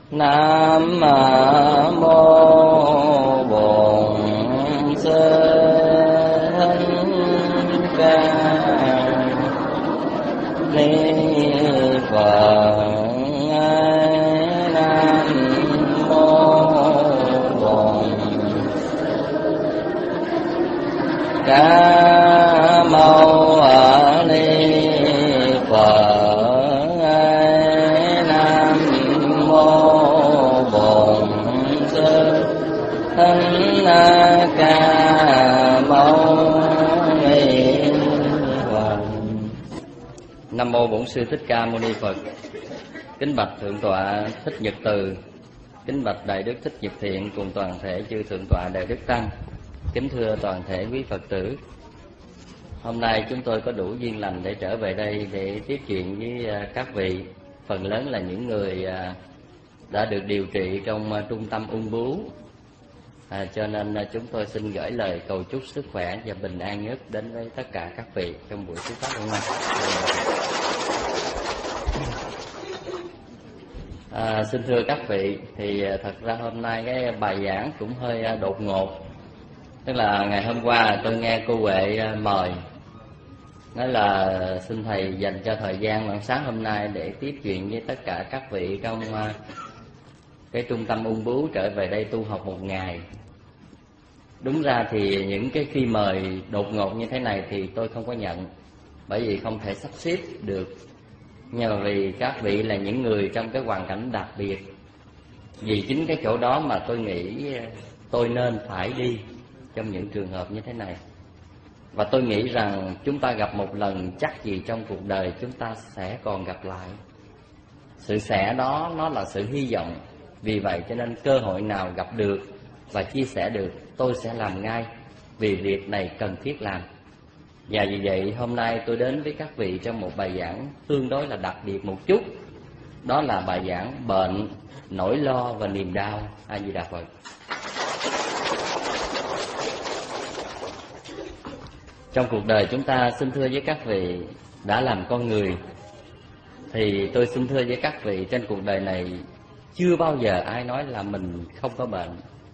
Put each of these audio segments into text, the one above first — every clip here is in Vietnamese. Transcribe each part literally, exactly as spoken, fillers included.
Nam mô Bổn Sư Thích Ca Ni Phật. Nam mô Bổn Ca Mâu Ni Phật. Nam mô Bổn Sư Thích Ca Mâu Ni Phật. Nam mô Bổn Sư Thích Ca Mâu Ni Phật. Kính bạch Thượng tọa Thích Nhật Từ, kính bạch Đại Đức Thích Nhật Thiện cùng toàn thể chư Thượng tọa Đại Đức Tăng, kính thưa toàn thể quý Phật tử. Hôm nay chúng tôi có đủ duyên lành để trở về đây để tiếp chuyện với các vị, phần lớn là những người đã được điều trị trong trung tâm ung bướu, à, cho nên chúng tôi xin gửi lời cầu chúc sức khỏe và bình an nhất đến với tất cả các vị trong buổi thuyết pháp hôm nay. À, xin thưa các vị, thì thật ra hôm nay cái bài giảng cũng hơi đột ngột. Tức là ngày hôm qua tôi nghe cô Huệ mời, nói là xin thầy dành cho thời gian vào sáng hôm nay để tiếp chuyện với tất cả các vị trong cái trung tâm ung bướu trở về đây tu học một ngày. Đúng ra thì những cái khi mời đột ngột như thế này thì tôi không có nhận, bởi vì không thể sắp xếp được. Nhưng mà vì các vị là những người trong cái hoàn cảnh đặc biệt, vì chính cái chỗ đó mà tôi nghĩ tôi nên phải đi trong những trường hợp như thế này. Và tôi nghĩ rằng chúng ta gặp một lần chắc gì trong cuộc đời chúng ta sẽ còn gặp lại. Sự sẽ đó nó là sự hy vọng. Vì vậy cho nên cơ hội nào gặp được và chia sẻ được, tôi sẽ làm ngay, vì việc này cần thiết làm. Và vì vậy hôm nay tôi đến với các vị trong một bài giảng tương đối là đặc biệt một chút. Đó là bài giảng bệnh, nỗi lo và niềm đau. A Di Đà Phật. Trong cuộc đời chúng ta, xin thưa với các vị, đã làm con người, thì tôi xin thưa với các vị, trên cuộc đời này chưa bao giờ ai nói là mình không có bệnh.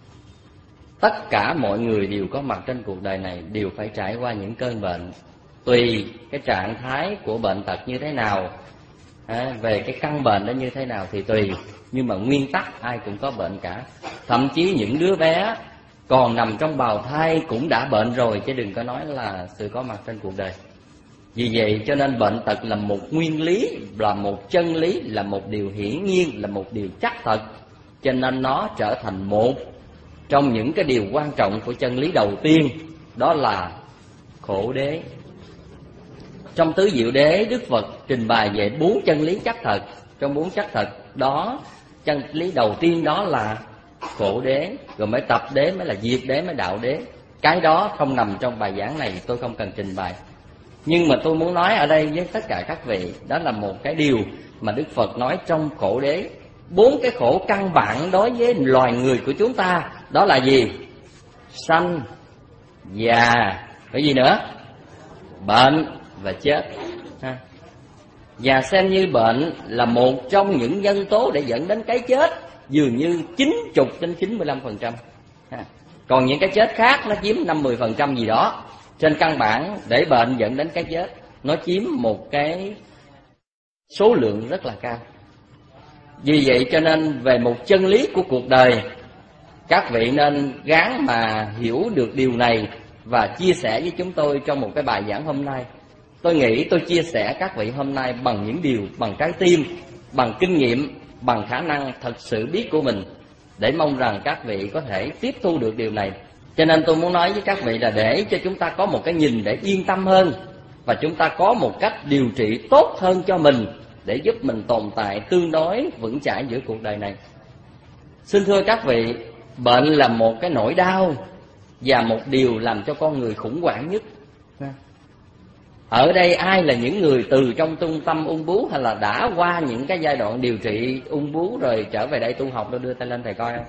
Tất cả mọi người đều có mặt trên cuộc đời này đều phải trải qua những cơn bệnh. Tùy cái trạng thái của bệnh tật như thế nào, à, về cái căn bệnh đó như thế nào thì tùy. Nhưng mà nguyên tắc ai cũng có bệnh cả. Thậm chí những đứa bé còn nằm trong bào thai cũng đã bệnh rồi, chứ đừng có nói là sự có mặt trên cuộc đời. Vì vậy cho nên bệnh tật là một nguyên lý, là một chân lý, là một điều hiển nhiên, là một điều chắc thật. Cho nên nó trở thành một trong những cái điều quan trọng của chân lý đầu tiên, đó là khổ đế. Trong Tứ Diệu Đế, Đức Phật trình bày về bốn chân lý chắc thật. Trong bốn chắc thật đó, chân lý đầu tiên đó là khổ đế, rồi mới tập đế, mới là diệt đế, mới đạo đế. Cái đó không nằm trong bài giảng này, tôi không cần trình bày. Nhưng mà tôi muốn nói ở đây với tất cả các vị, đó là một cái điều mà Đức Phật nói trong khổ đế. Bốn cái khổ căn bản đối với loài người của chúng ta, đó là gì? Sanh, già, cái gì nữa? Bệnh và chết. Ha. Và xem như bệnh là một trong những nhân tố để dẫn đến cái chết, dường như chín mươi đến chín mươi lăm phần trăm. Còn những cái chết khác nó chiếm năm mươi phần trăm gì đó. Trên căn bản để bệnh dẫn đến cái chết, nó chiếm một cái số lượng rất là cao. Vì vậy cho nên về một chân lý của cuộc đời, các vị nên gắng mà hiểu được điều này và chia sẻ với chúng tôi trong một cái bài giảng hôm nay. Tôi nghĩ tôi chia sẻ các vị hôm nay bằng những điều, bằng trái tim, bằng kinh nghiệm, bằng khả năng thật sự biết của mình, để mong rằng các vị có thể tiếp thu được điều này. Cho nên tôi muốn nói với các vị là để cho chúng ta có một cái nhìn để yên tâm hơn, và chúng ta có một cách điều trị tốt hơn cho mình, để giúp mình tồn tại tương đối vững chãi giữa cuộc đời này. Xin thưa các vị, bệnh là một cái nỗi đau và một điều làm cho con người khủng hoảng nhất. Ở đây ai là những người từ trong trung tâm ung bướu hay là đã qua những cái giai đoạn điều trị ung bướu rồi trở về đây tu học, tôi đưa tay lên thầy coi không?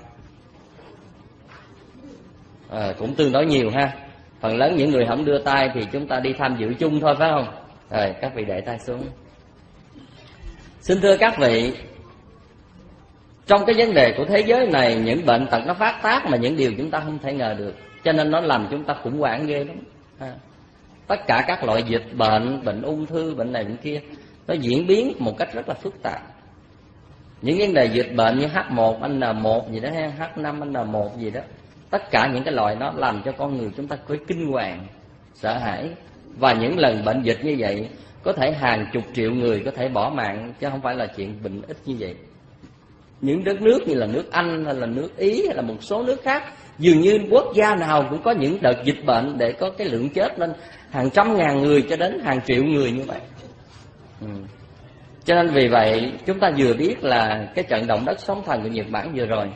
À, cũng tương đối nhiều ha. Phần lớn những người không đưa tay thì chúng ta đi tham dự chung thôi, phải không? Rồi các vị để tay xuống. Xin thưa các vị, Trong cái vấn đề của thế giới này, những bệnh tật nó phát tác mà những điều chúng ta không thể ngờ được, cho nên nó làm chúng ta khủng hoảng ghê lắm. À, tất cả các loại dịch bệnh, bệnh ung thư, bệnh này bệnh kia, nó diễn biến một cách rất là phức tạp. Những vấn đề dịch bệnh như H một N một gì đó, H năm N một gì đó, tất cả những cái loại đó làm cho con người chúng ta có kinh hoàng, sợ hãi. Và những lần bệnh dịch như vậy, có thể hàng chục triệu người có thể bỏ mạng, chứ không phải là chuyện bệnh ít như vậy. Những đất nước như là nước Anh hay là nước Ý hay là một số nước khác, dường như quốc gia nào cũng có những đợt dịch bệnh để có cái lượng chết lên hàng trăm ngàn người cho đến hàng triệu người như vậy. Ừ. Cho nên vì vậy chúng ta vừa biết là cái trận động đất sóng thần của Nhật Bản vừa rồi,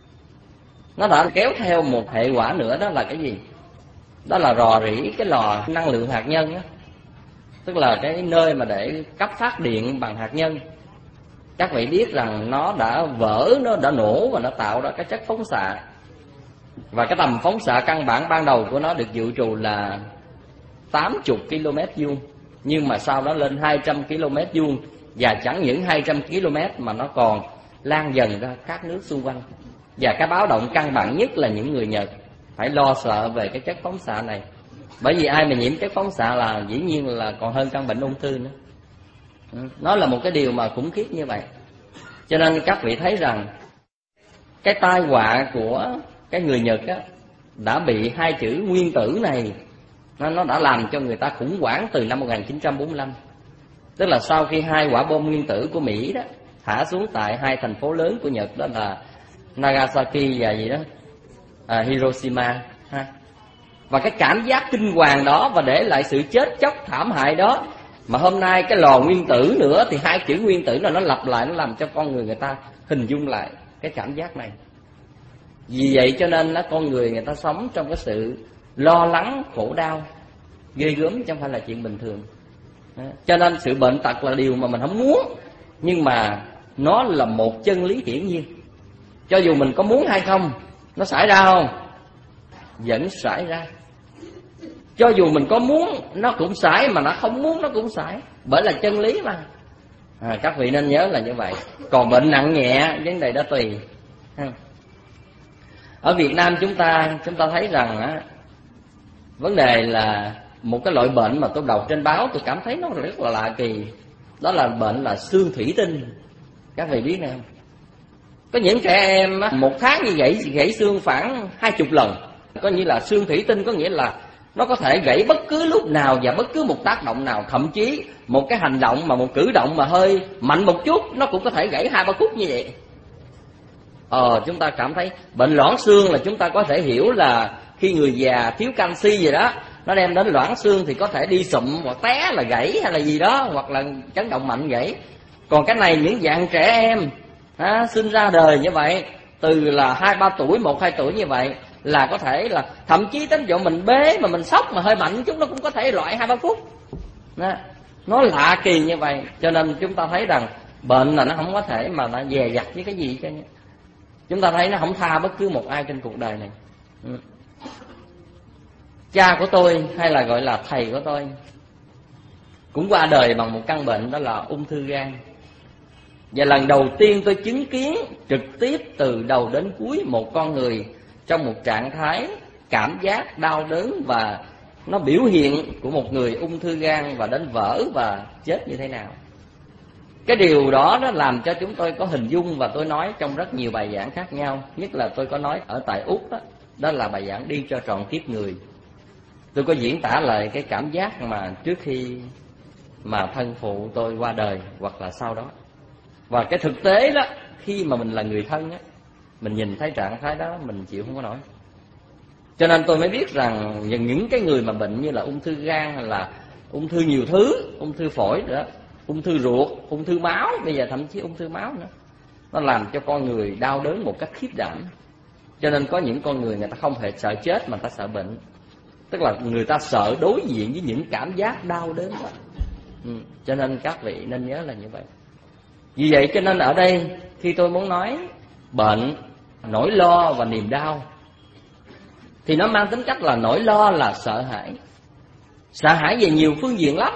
nó đã kéo theo một hệ quả nữa, đó là cái gì? Đó là rò rỉ cái lò năng lượng hạt nhân đó. Tức là cái nơi mà để cấp phát điện bằng hạt nhân. Các vị biết rằng nó đã vỡ, nó đã nổ và nó tạo ra cái chất phóng xạ. Và cái tầm phóng xạ căn bản ban đầu của nó được dự trù là tám mươi ki lô mét vuông, nhưng mà sau đó lên hai trăm ki lô mét vuông. Và chẳng những hai trăm ki lô mét mà nó còn lan dần ra các nước xung quanh. Và cái báo động căn bản nhất là những người Nhật phải lo sợ về cái chất phóng xạ này. Bởi vì ai mà nhiễm chất phóng xạ là dĩ nhiên là còn hơn căn bệnh ung thư nữa. Nó là một cái điều mà khủng khiếp như vậy. Cho nên các vị thấy rằng cái tai họa của cái người Nhật á, đã bị hai chữ nguyên tử này, nó, nó đã làm cho người ta khủng hoảng từ năm một nghìn chín trăm bốn mươi lăm. Tức là sau khi hai quả bom nguyên tử của Mỹ đó thả xuống tại hai thành phố lớn của Nhật, đó là Nagasaki và gì đó à, Hiroshima ha. Và cái cảm giác kinh hoàng đó và để lại sự chết chóc thảm hại đó, mà hôm nay cái lò nguyên tử nữa thì hai chữ nguyên tử là nó lặp lại, nó làm cho con người người ta hình dung lại cái cảm giác này. Vì vậy cho nên đó, con người người ta sống trong cái sự lo lắng, khổ đau ghê gớm, chứ không phải là chuyện bình thường. Cho nên sự bệnh tật là điều mà mình không muốn, nhưng mà nó là một chân lý hiển nhiên. Cho dù mình có muốn hay không, nó xảy ra không? Vẫn xảy ra. Cho dù mình có muốn nó cũng xảy, mà nó không muốn nó cũng xảy, bởi là chân lý mà. À, các vị nên nhớ là như vậy. Còn bệnh nặng nhẹ, vấn đề đó tùy. Ở Việt Nam chúng ta chúng ta thấy rằng á, vấn đề là một cái loại bệnh mà tôi đọc trên báo tôi cảm thấy nó rất là lạ kỳ. Đó là bệnh là xương thủy tinh. Các vị biết này không? Có những trẻ em á, một tháng như gãy gãy xương khoảng hai chục lần. Có nghĩa là xương thủy tinh có nghĩa là nó có thể gãy bất cứ lúc nào và bất cứ một tác động nào. Thậm chí một cái hành động mà một cử động mà hơi mạnh một chút, nó cũng có thể gãy hai ba khúc như vậy. Ờ, chúng ta cảm thấy bệnh loãng xương là chúng ta có thể hiểu là khi người già thiếu canxi gì đó, nó đem đến loãng xương thì có thể đi sụm hoặc té là gãy hay là gì đó, hoặc là chấn động mạnh gãy. Còn cái này những dạng trẻ em à, sinh ra đời như vậy, từ là hai ba tuổi, một hai tuổi như vậy, là có thể là thậm chí đến chỗ mình bế mà mình sốc mà hơi mạnh chút nó cũng có thể loại hai ba phút. Đó. Nó lạ kỳ như vậy. Cho nên chúng ta thấy rằng bệnh là nó không có thể mà nó dè dặt với cái gì chứ. Chúng ta thấy nó không tha bất cứ một ai trên cuộc đời này. Ừ. Cha của tôi hay là gọi là thầy của tôi cũng qua đời bằng một căn bệnh, đó là ung thư gan. Và lần đầu tiên tôi chứng kiến trực tiếp từ đầu đến cuối một con người trong một trạng thái cảm giác đau đớn và nó biểu hiện của một người ung thư gan và đến vỡ và chết như thế nào. Cái điều đó nó làm cho chúng tôi có hình dung, và tôi nói trong rất nhiều bài giảng khác nhau. Nhất là tôi có nói ở tại Úc đó, đó là bài giảng Đi Cho Trọn Kiếp Người. Tôi có diễn tả lại cái cảm giác mà trước khi mà thân phụ tôi qua đời hoặc là sau đó. Và cái thực tế đó, khi mà mình là người thân á, mình nhìn thấy trạng thái đó mình chịu không có nổi. Cho nên tôi mới biết rằng những cái người mà bệnh như là ung thư gan hay là ung thư nhiều thứ, ung thư phổi nữa, ung thư ruột, ung thư máu, bây giờ thậm chí ung thư máu nữa, nó làm cho con người đau đớn một cách khiếp đảm. Cho nên có những con người người ta không hề sợ chết mà người ta sợ bệnh. Tức là người ta sợ đối diện với những cảm giác đau đớn đó. Ừ. Cho nên các vị nên nhớ là như vậy. Vì vậy cho nên ở đây khi tôi muốn nói bệnh, nỗi lo và niềm đau, thì nó mang tính cách là nỗi lo là sợ hãi. Sợ hãi về nhiều phương diện lắm.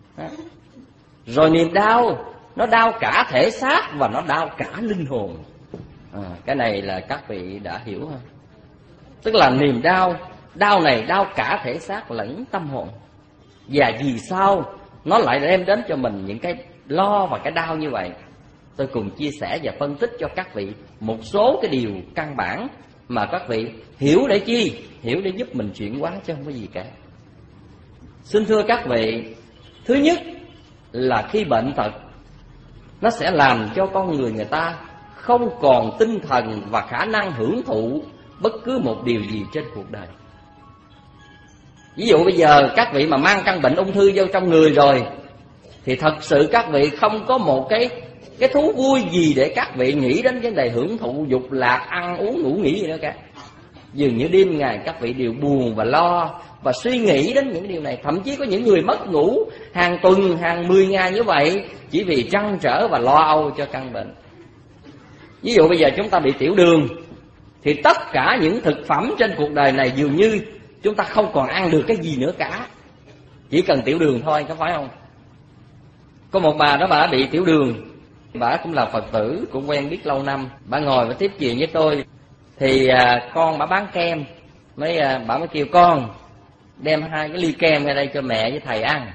Rồi niềm đau, nó đau cả thể xác và nó đau cả linh hồn. À, cái này là các vị đã hiểu không? Tức là niềm đau, đau này đau cả thể xác lẫn tâm hồn. Và vì sao nó lại đem đến cho mình những cái lo và cái đau như vậy? Tôi cùng chia sẻ và phân tích cho các vị một số cái điều căn bản mà các vị hiểu để chi? Hiểu để giúp mình chuyển hóa chứ không có gì cả. Xin thưa các vị, thứ nhất là khi bệnh tật, nó sẽ làm cho con người người ta không còn tinh thần và khả năng hưởng thụ bất cứ một điều gì trên cuộc đời. Ví dụ bây giờ các vị mà mang căn bệnh ung thư vô trong người rồi, thì thật sự các vị không có một cái cái thú vui gì để các vị nghĩ đến vấn đề hưởng thụ dục lạc, ăn uống ngủ nghỉ gì nữa cả. Dường như đêm ngày các vị đều buồn và lo và suy nghĩ đến những điều này. Thậm chí có những người mất ngủ hàng tuần, hàng mười ngày như vậy, chỉ vì trăn trở và lo âu cho căn bệnh. Ví dụ bây giờ chúng ta bị tiểu đường, thì tất cả những thực phẩm trên cuộc đời này dường như chúng ta không còn ăn được cái gì nữa cả, chỉ cần tiểu đường thôi, có phải không? Có một bà đó, bà bị tiểu đường, bà cũng là Phật tử, cũng quen biết lâu năm. Bà ngồi và tiếp chuyện với tôi, thì à, con bà bán kem, mới à, bà mới kêu con đem hai cái ly kem ra đây cho mẹ với thầy ăn.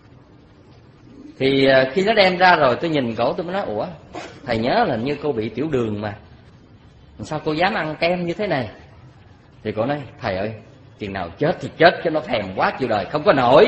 Thì à, khi nó đem ra rồi, tôi nhìn cổ tôi mới nói: ủa, thầy nhớ là như cô bị tiểu đường mà, sao cô dám ăn kem như thế này? Thì cô nói: thầy ơi, chừng nào chết thì chết, cho nó thèm quá chịu đời không có nổi.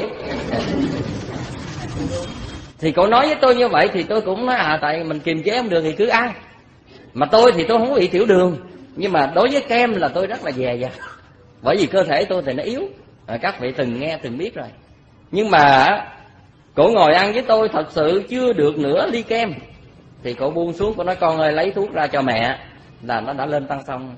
Thì cô nói với tôi như vậy thì tôi cũng nói: à, tại mình kiềm chế không được thì cứ ăn. Mà tôi thì tôi không bị tiểu đường, nhưng mà đối với kem là tôi rất là dè dặt, bởi vì cơ thể tôi thì nó yếu. À, các vị từng nghe từng biết rồi. Nhưng mà cổ ngồi ăn với tôi thật sự chưa được nửa ly kem thì cổ buông xuống, cổ nói: con ơi, lấy thuốc ra cho mẹ, là nó đã lên tăng xong.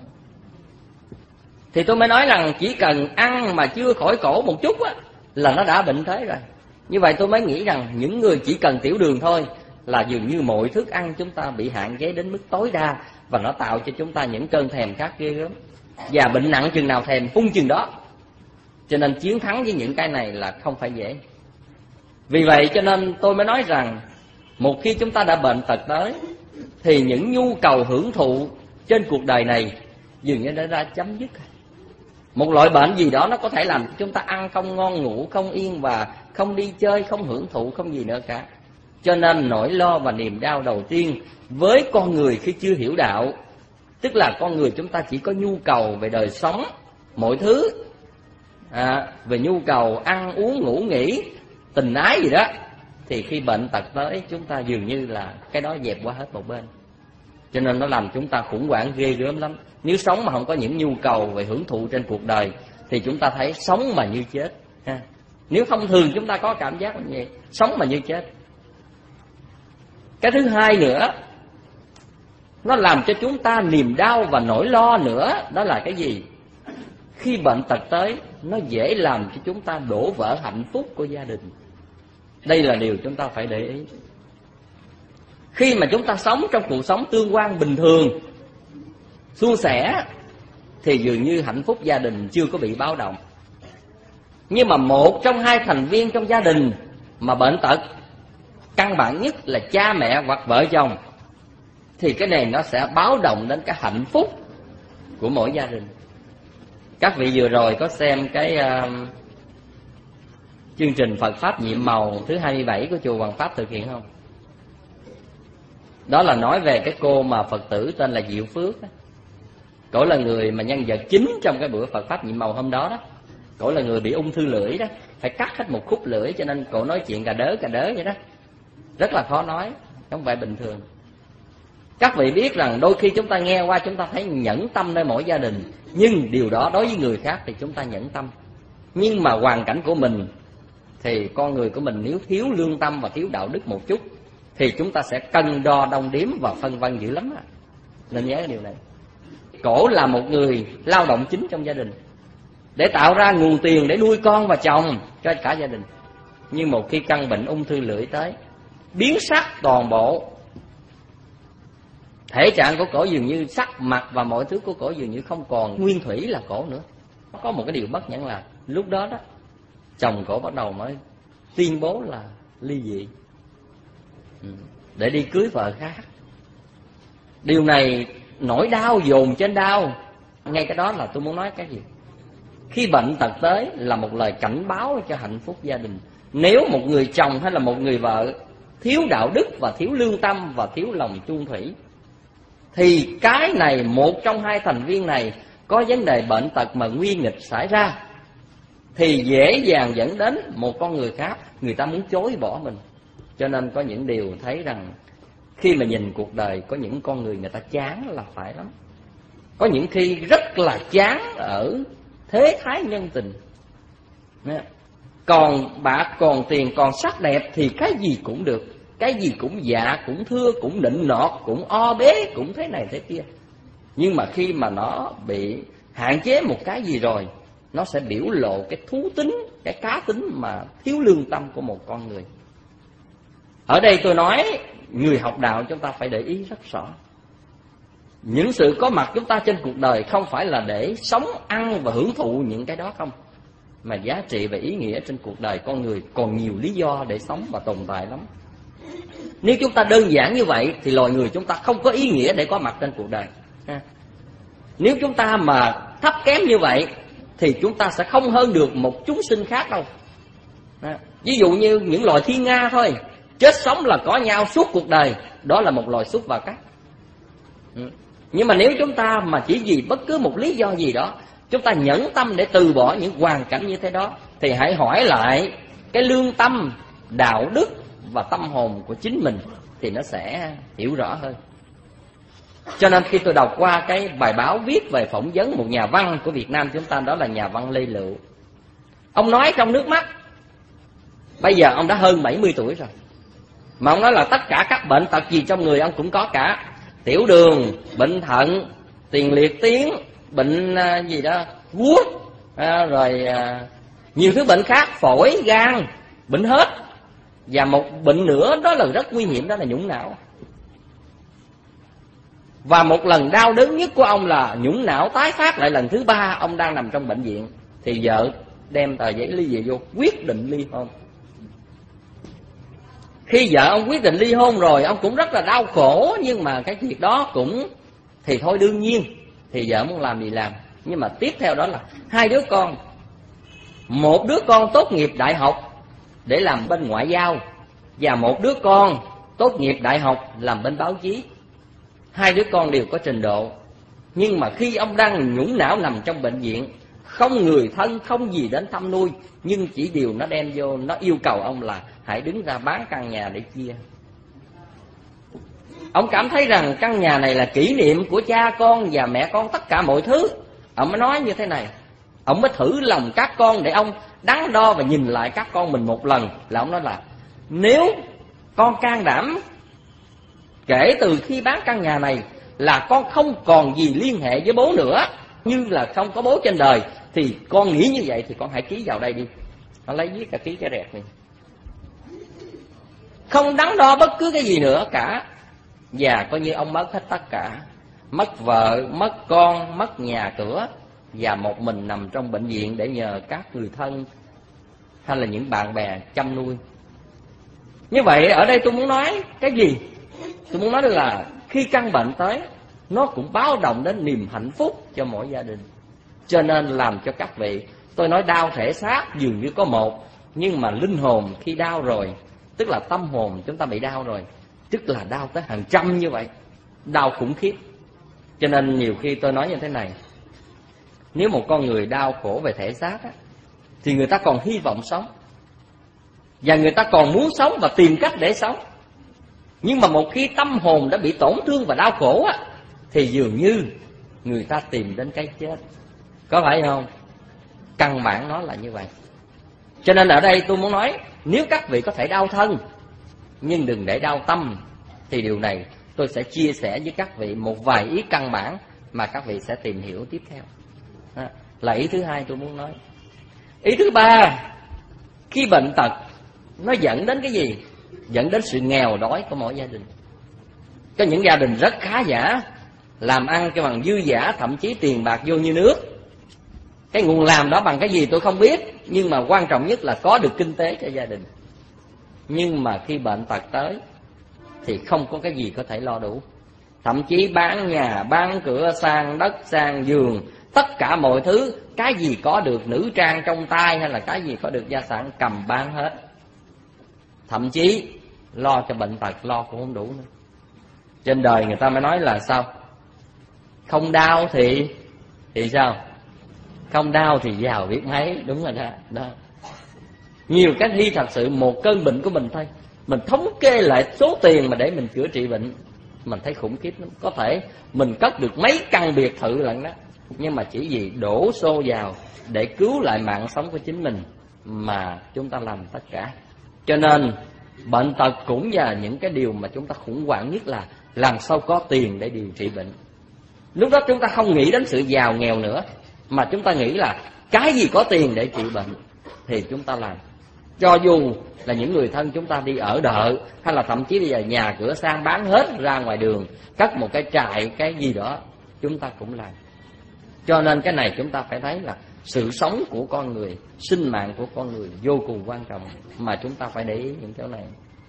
Thì tôi mới nói rằng chỉ cần ăn mà chưa khỏi cổ một chút á, là nó đã bệnh thế rồi. Như vậy tôi mới nghĩ rằng những người chỉ cần tiểu đường thôi là dường như mọi thức ăn chúng ta bị hạn chế đến mức tối đa, và nó tạo cho chúng ta những cơn thèm khát ghê gớm. Và bệnh nặng chừng nào thèm phun chừng đó. Cho nên chiến thắng với những cái này là không phải dễ. Vì vậy cho nên tôi mới nói rằng một khi chúng ta đã bệnh tật tới, thì những nhu cầu hưởng thụ trên cuộc đời này dường như đã ra chấm dứt. Một loại bệnh gì đó nó có thể làm chúng ta ăn không ngon, ngủ không yên, và không đi chơi, không hưởng thụ, không gì nữa cả. Cho nên nỗi lo và niềm đau đầu tiên với con người khi chưa hiểu đạo, tức là con người chúng ta chỉ có nhu cầu về đời sống, mọi thứ, à, về nhu cầu ăn uống ngủ nghỉ, tình ái gì đó, thì khi bệnh tật tới chúng ta dường như là cái đó dẹp qua hết một bên. Cho nên nó làm chúng ta khủng hoảng ghê gớm lắm. Nếu sống mà không có những nhu cầu về hưởng thụ trên cuộc đời thì chúng ta thấy sống mà như chết ha. Nếu thông thường chúng ta có cảm giác như vậy, sống mà như chết. Cái thứ hai nữa, nó làm cho chúng ta niềm đau và nỗi lo nữa, đó là cái gì? Khi bệnh tật tới, nó dễ làm cho chúng ta đổ vỡ hạnh phúc của gia đình. Đây là điều chúng ta phải để ý. Khi mà chúng ta sống trong cuộc sống tương quan bình thường, suôn sẻ, thì dường như hạnh phúc gia đình chưa có bị báo động. Nhưng mà một trong hai thành viên trong gia đình mà bệnh tật, căn bản nhất là cha mẹ hoặc vợ chồng, thì cái này nó sẽ báo động đến cái hạnh phúc của mỗi gia đình. Các vị vừa rồi có xem cái uh, chương trình Phật Pháp Nhiệm Màu thứ hai mươi bảy của chùa Hoàng Pháp thực hiện không? Đó là nói về cái cô mà Phật tử tên là Diệu Phước. Cổ là người mà nhân vật chính trong cái bữa Phật Pháp Nhiệm Màu hôm đó đó. Cổ là người bị ung thư lưỡi đó, phải cắt hết một khúc lưỡi, cho nên cổ nói chuyện cà đớ cà đớ vậy đó, rất là khó nói, không phải bình thường. Các vị biết rằng đôi khi chúng ta nghe qua chúng ta thấy nhẫn tâm nơi mỗi gia đình, nhưng điều đó đối với người khác thì chúng ta nhẫn tâm. Nhưng mà hoàn cảnh của mình thì con người của mình nếu thiếu lương tâm và thiếu đạo đức một chút thì chúng ta sẽ cân đo đong đếm và phân vân dữ lắm. Nên nhớ cái điều này. Cổ là một người lao động chính trong gia đình để tạo ra nguồn tiền để nuôi con và chồng cho cả gia đình. Nhưng một khi căn bệnh ung thư lưỡi tới, biến sắc toàn bộ, thể trạng của cổ dường như sắc mặt và mọi thứ của cổ dường như không còn nguyên thủy là cổ nữa. Có một cái điều bất nhẫn là lúc đó đó chồng cổ bắt đầu mới tuyên bố là ly dị để đi cưới vợ khác. Điều này nỗi đau dồn trên đau. Ngay cái đó là tôi muốn nói cái gì? Khi bệnh tật tới là một lời cảnh báo cho hạnh phúc gia đình. Nếu một người chồng hay là một người vợ thiếu đạo đức và thiếu lương tâm và thiếu lòng chung thủy, thì cái này, một trong hai thành viên này có vấn đề bệnh tật mà nguy nghịch xảy ra, thì dễ dàng dẫn đến một con người khác, người ta muốn chối bỏ mình. Cho nên có những điều thấy rằng khi mà nhìn cuộc đời, có những con người người ta chán là phải lắm. Có những khi rất là chán ở thế thái nhân tình. Còn bạc, còn tiền, còn sắc đẹp thì cái gì cũng được, cái gì cũng dạ, cũng thưa, cũng nịnh nọt, cũng o bế, cũng thế này thế kia. Nhưng mà khi mà nó bị hạn chế một cái gì rồi, nó sẽ biểu lộ cái thú tính, cái cá tính mà thiếu lương tâm của một con người. Ở đây tôi nói, người học đạo chúng ta phải để ý rất rõ. Những sự có mặt chúng ta trên cuộc đời không phải là để sống, ăn và hưởng thụ những cái đó không, mà giá trị và ý nghĩa trên cuộc đời con người còn nhiều lý do để sống và tồn tại lắm. Nếu chúng ta đơn giản như vậy thì loài người chúng ta không có ý nghĩa để có mặt trên cuộc đời. Nếu chúng ta mà thấp kém như vậy thì chúng ta sẽ không hơn được một chúng sinh khác đâu. Ví dụ như những loài thiên nga thôi, chết sống là có nhau suốt cuộc đời, đó là một loài súc và cắt. Nhưng mà nếu chúng ta mà chỉ vì bất cứ một lý do gì đó, chúng ta nhẫn tâm để từ bỏ những hoàn cảnh như thế đó, thì hãy hỏi lại cái lương tâm, đạo đức và tâm hồn của chính mình, thì nó sẽ hiểu rõ hơn. Cho nên khi tôi đọc qua cái bài báo viết về phỏng vấn một nhà văn của Việt Nam chúng ta, đó là nhà văn Lê Lựu. Ông nói trong nước mắt, bây giờ ông đã hơn bảy mươi tuổi rồi, mà ông nói là tất cả các bệnh tật gì trong người ông cũng có cả. Tiểu đường, bệnh thận, tiền liệt tuyến, bệnh uh, gì đó, guốc, uh, rồi uh, nhiều thứ bệnh khác, phổi, gan, bệnh hết. Và một bệnh nữa đó là rất nguy hiểm, đó là nhũng não. Và một lần đau đớn nhất của ông là nhũng não tái phát lại lần thứ ba, ông đang nằm trong bệnh viện. Thì vợ đem tờ giấy ly dị vô, quyết định ly hôn. Khi vợ ông quyết định ly hôn rồi, ông cũng rất là đau khổ, nhưng mà cái việc đó cũng thì thôi đương nhiên, thì vợ muốn làm gì làm. Nhưng mà tiếp theo đó là hai đứa con. Một đứa con tốt nghiệp đại học để làm bên ngoại giao, và một đứa con tốt nghiệp đại học làm bên báo chí. Hai đứa con đều có trình độ, nhưng mà khi ông đang nhũng não nằm trong bệnh viện, không người thân, không gì đến thăm nuôi, nhưng chỉ điều nó đem vô, nó yêu cầu ông là hãy đứng ra bán căn nhà để chia. Ông cảm thấy rằng căn nhà này là kỷ niệm của cha con và mẹ con, tất cả mọi thứ. Ông mới nói như thế này, ông mới thử lòng các con để ông đắn đo và nhìn lại các con mình một lần. Là ông nói là nếu con can đảm kể từ khi bán căn nhà này là con không còn gì liên hệ với bố nữa, như là không có bố trên đời, thì con nghĩ như vậy thì con hãy ký vào đây đi. Nó lấy viết cả ký cái rẹt này, không đắn đo bất cứ cái gì nữa cả. Và coi như ông mất hết tất cả, mất vợ, mất con, mất nhà cửa, và một mình nằm trong bệnh viện để nhờ các người thân hay là những bạn bè chăm nuôi. Như vậy ở đây tôi muốn nói cái gì? Tôi muốn nói là khi căn bệnh tới, nó cũng báo động đến niềm hạnh phúc cho mỗi gia đình. Cho nên làm cho các vị, tôi nói đau thể xác dường như có một, nhưng mà linh hồn khi đau rồi, tức là tâm hồn chúng ta bị đau rồi, tức là đau tới hàng trăm như vậy, đau khủng khiếp. Cho nên nhiều khi tôi nói như thế này, nếu một con người đau khổ về thể xác á, thì người ta còn hy vọng sống, và người ta còn muốn sống và tìm cách để sống. Nhưng mà một khi tâm hồn đã bị tổn thương và đau khổ á, thì dường như người ta tìm đến cái chết. Có phải không? Căn bản nó là như vậy. Cho nên ở đây tôi muốn nói, nếu các vị có thể đau thân, nhưng đừng để đau tâm, thì điều này tôi sẽ chia sẻ với các vị một vài ý căn bản mà các vị sẽ tìm hiểu tiếp theo. Đó là ý thứ hai tôi muốn nói. Ý thứ ba, khi bệnh tật nó dẫn đến cái gì? Dẫn đến sự nghèo đói của mỗi gia đình. Có những gia đình rất khá giả, làm ăn cho bằng dư giả, thậm chí tiền bạc vô như nước. Cái nguồn làm đó bằng cái gì tôi không biết, nhưng mà quan trọng nhất là có được kinh tế cho gia đình. Nhưng mà khi bệnh tật tới thì không có cái gì có thể lo đủ. thậm chí bán nhà, bán cửa, sang đất, sang giường, tất cả mọi thứ, cái gì có được nữ trang trong tay hay là cái gì có được gia sản cầm bán hết. Thậm chí lo cho bệnh tật lo cũng không đủ nữa. Trên đời người ta mới nói là sao? Không đau thì thì sao? Không đau thì giàu biết mấy. Đúng rồi đó, đó. Nhiều cái khi thật sự một cơn bệnh của mình thôi, mình thống kê lại số tiền mà để mình chữa trị bệnh, mình thấy khủng khiếp lắm. Có thể mình cất được mấy căn biệt thự lận đó, nhưng mà chỉ vì đổ xô vào để cứu lại mạng sống của chính mình mà chúng ta làm tất cả. Cho nên bệnh tật cũng là những cái điều mà chúng ta khủng hoảng nhất, là làm sao có tiền để điều trị bệnh. Lúc đó chúng ta không nghĩ đến sự giàu nghèo nữa, mà chúng ta nghĩ là cái gì có tiền để trị bệnh thì chúng ta làm. Cho dù là những người thân chúng ta đi ở đợ, hay là thậm chí bây giờ nhà cửa sang bán hết ra ngoài đường, cất một cái trại cái gì đó, chúng ta cũng làm. Cho nên cái này chúng ta phải thấy là sự sống của con người, sinh mạng của con người vô cùng quan trọng, mà chúng ta phải để ý những chỗ này.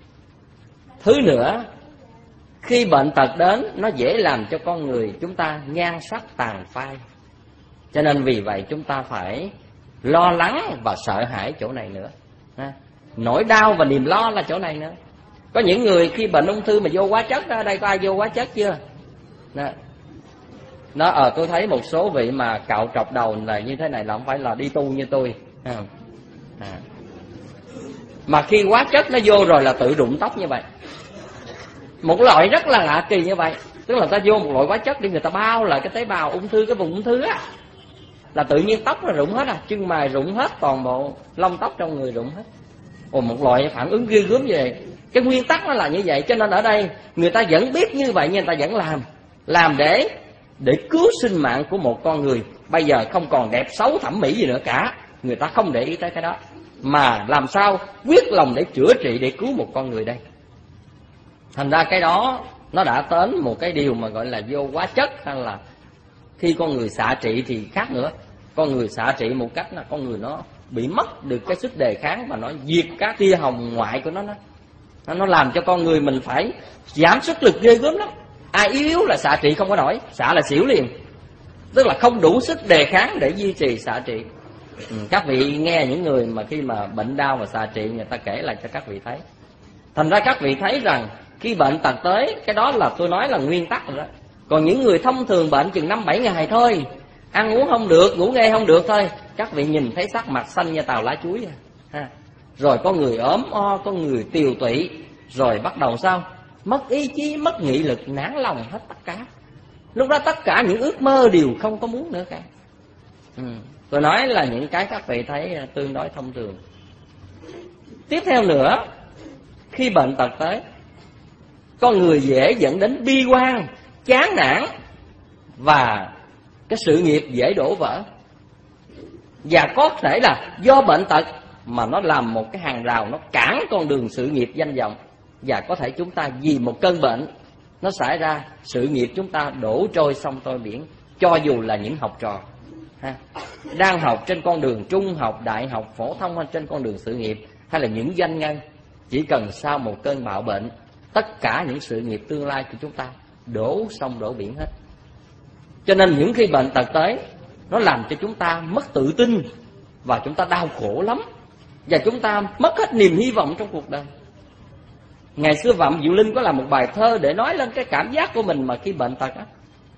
Thứ nữa, khi bệnh tật đến, nó dễ làm cho con người chúng ta nhan sắc tàn phai. Cho nên vì vậy chúng ta phải lo lắng và sợ hãi chỗ này nữa. Nỗi đau và niềm lo là chỗ này nữa. Có những người khi bệnh ung thư mà vô hóa chất đó, đây có ai vô hóa chất chưa? Đó. Nó ờ tôi thấy một số vị mà cạo trọc đầu là như thế này là không phải là đi tu như tôi. À. À. Mà khi hóa chất nó vô rồi là tự rụng tóc như vậy. Một loại rất là lạ kỳ như vậy. Tức là ta vô một loại hóa chất để người ta bao lại cái tế bào ung thư, cái vùng ung thư á, là tự nhiên tóc là rụng hết à, chân mày rụng hết, toàn bộ lông tóc trong người rụng hết. Ồ, một loại phản ứng ghê gớm vậy. Cái nguyên tắc nó là như vậy. Cho nên ở đây người ta vẫn biết như vậy, nhưng người ta vẫn làm Làm để Để cứu sinh mạng của một con người. Bây giờ không còn đẹp xấu thẩm mỹ gì nữa cả, người ta không để ý tới cái đó, mà làm sao quyết lòng để chữa trị, để cứu một con người đây. Thành ra cái đó nó đã đến một cái điều mà gọi là vô hóa chất, hay là khi con người xạ trị thì khác nữa. Con người xạ trị một cách là con người nó bị mất được cái sức đề kháng, và nó diệt các tia hồng ngoại của nó. Nó nó làm cho con người mình phải giảm sức lực ghê gớm lắm. Ai yếu yếu là xạ trị không có nổi, xạ là xỉu liền. Tức là không đủ sức đề kháng để duy trì xạ trị. ừ, Các vị nghe những người mà khi mà bệnh đau và xạ trị, người ta kể lại cho các vị thấy. Thành ra các vị thấy rằng khi bệnh tật tới, cái đó là tôi nói là nguyên tắc rồi đó. Còn những người thông thường bệnh chừng năm bảy ngày thôi, ăn uống không được, ngủ nghe không được thôi, các vị nhìn thấy sắc mặt xanh như tàu lá chuối à. Rồi có người ốm o, có người tiều tụy, rồi bắt đầu sao? Mất ý chí, mất nghị lực, nản lòng hết tất cả. Lúc đó tất cả những ước mơ đều không có muốn nữa cả. ừ. Tôi nói là những cái các vị thấy tương đối thông thường. Tiếp theo nữa, khi bệnh tật tới, con người dễ dẫn đến bi quan, chán nản, và cái sự nghiệp dễ đổ vỡ. Và có thể là do bệnh tật mà nó làm một cái hàng rào, nó cản con đường sự nghiệp danh vọng. Và có thể chúng ta vì một cơn bệnh nó xảy ra, sự nghiệp chúng ta đổ trôi sông trôi biển. Cho dù là những học trò ha, đang học trên con đường trung học, đại học, phổ thông, hay trên con đường sự nghiệp, hay là những doanh nhân, chỉ cần sau một cơn bạo bệnh, tất cả những sự nghiệp tương lai của chúng ta đổ sông đổ biển hết. Cho nên những khi bệnh tật tới, nó làm cho chúng ta mất tự tin, và chúng ta đau khổ lắm, và chúng ta mất hết niềm hy vọng trong cuộc đời. Ngày xưa Phạm Diệu Linh có làm một bài thơ để nói lên cái cảm giác của mình mà khi bệnh tật á.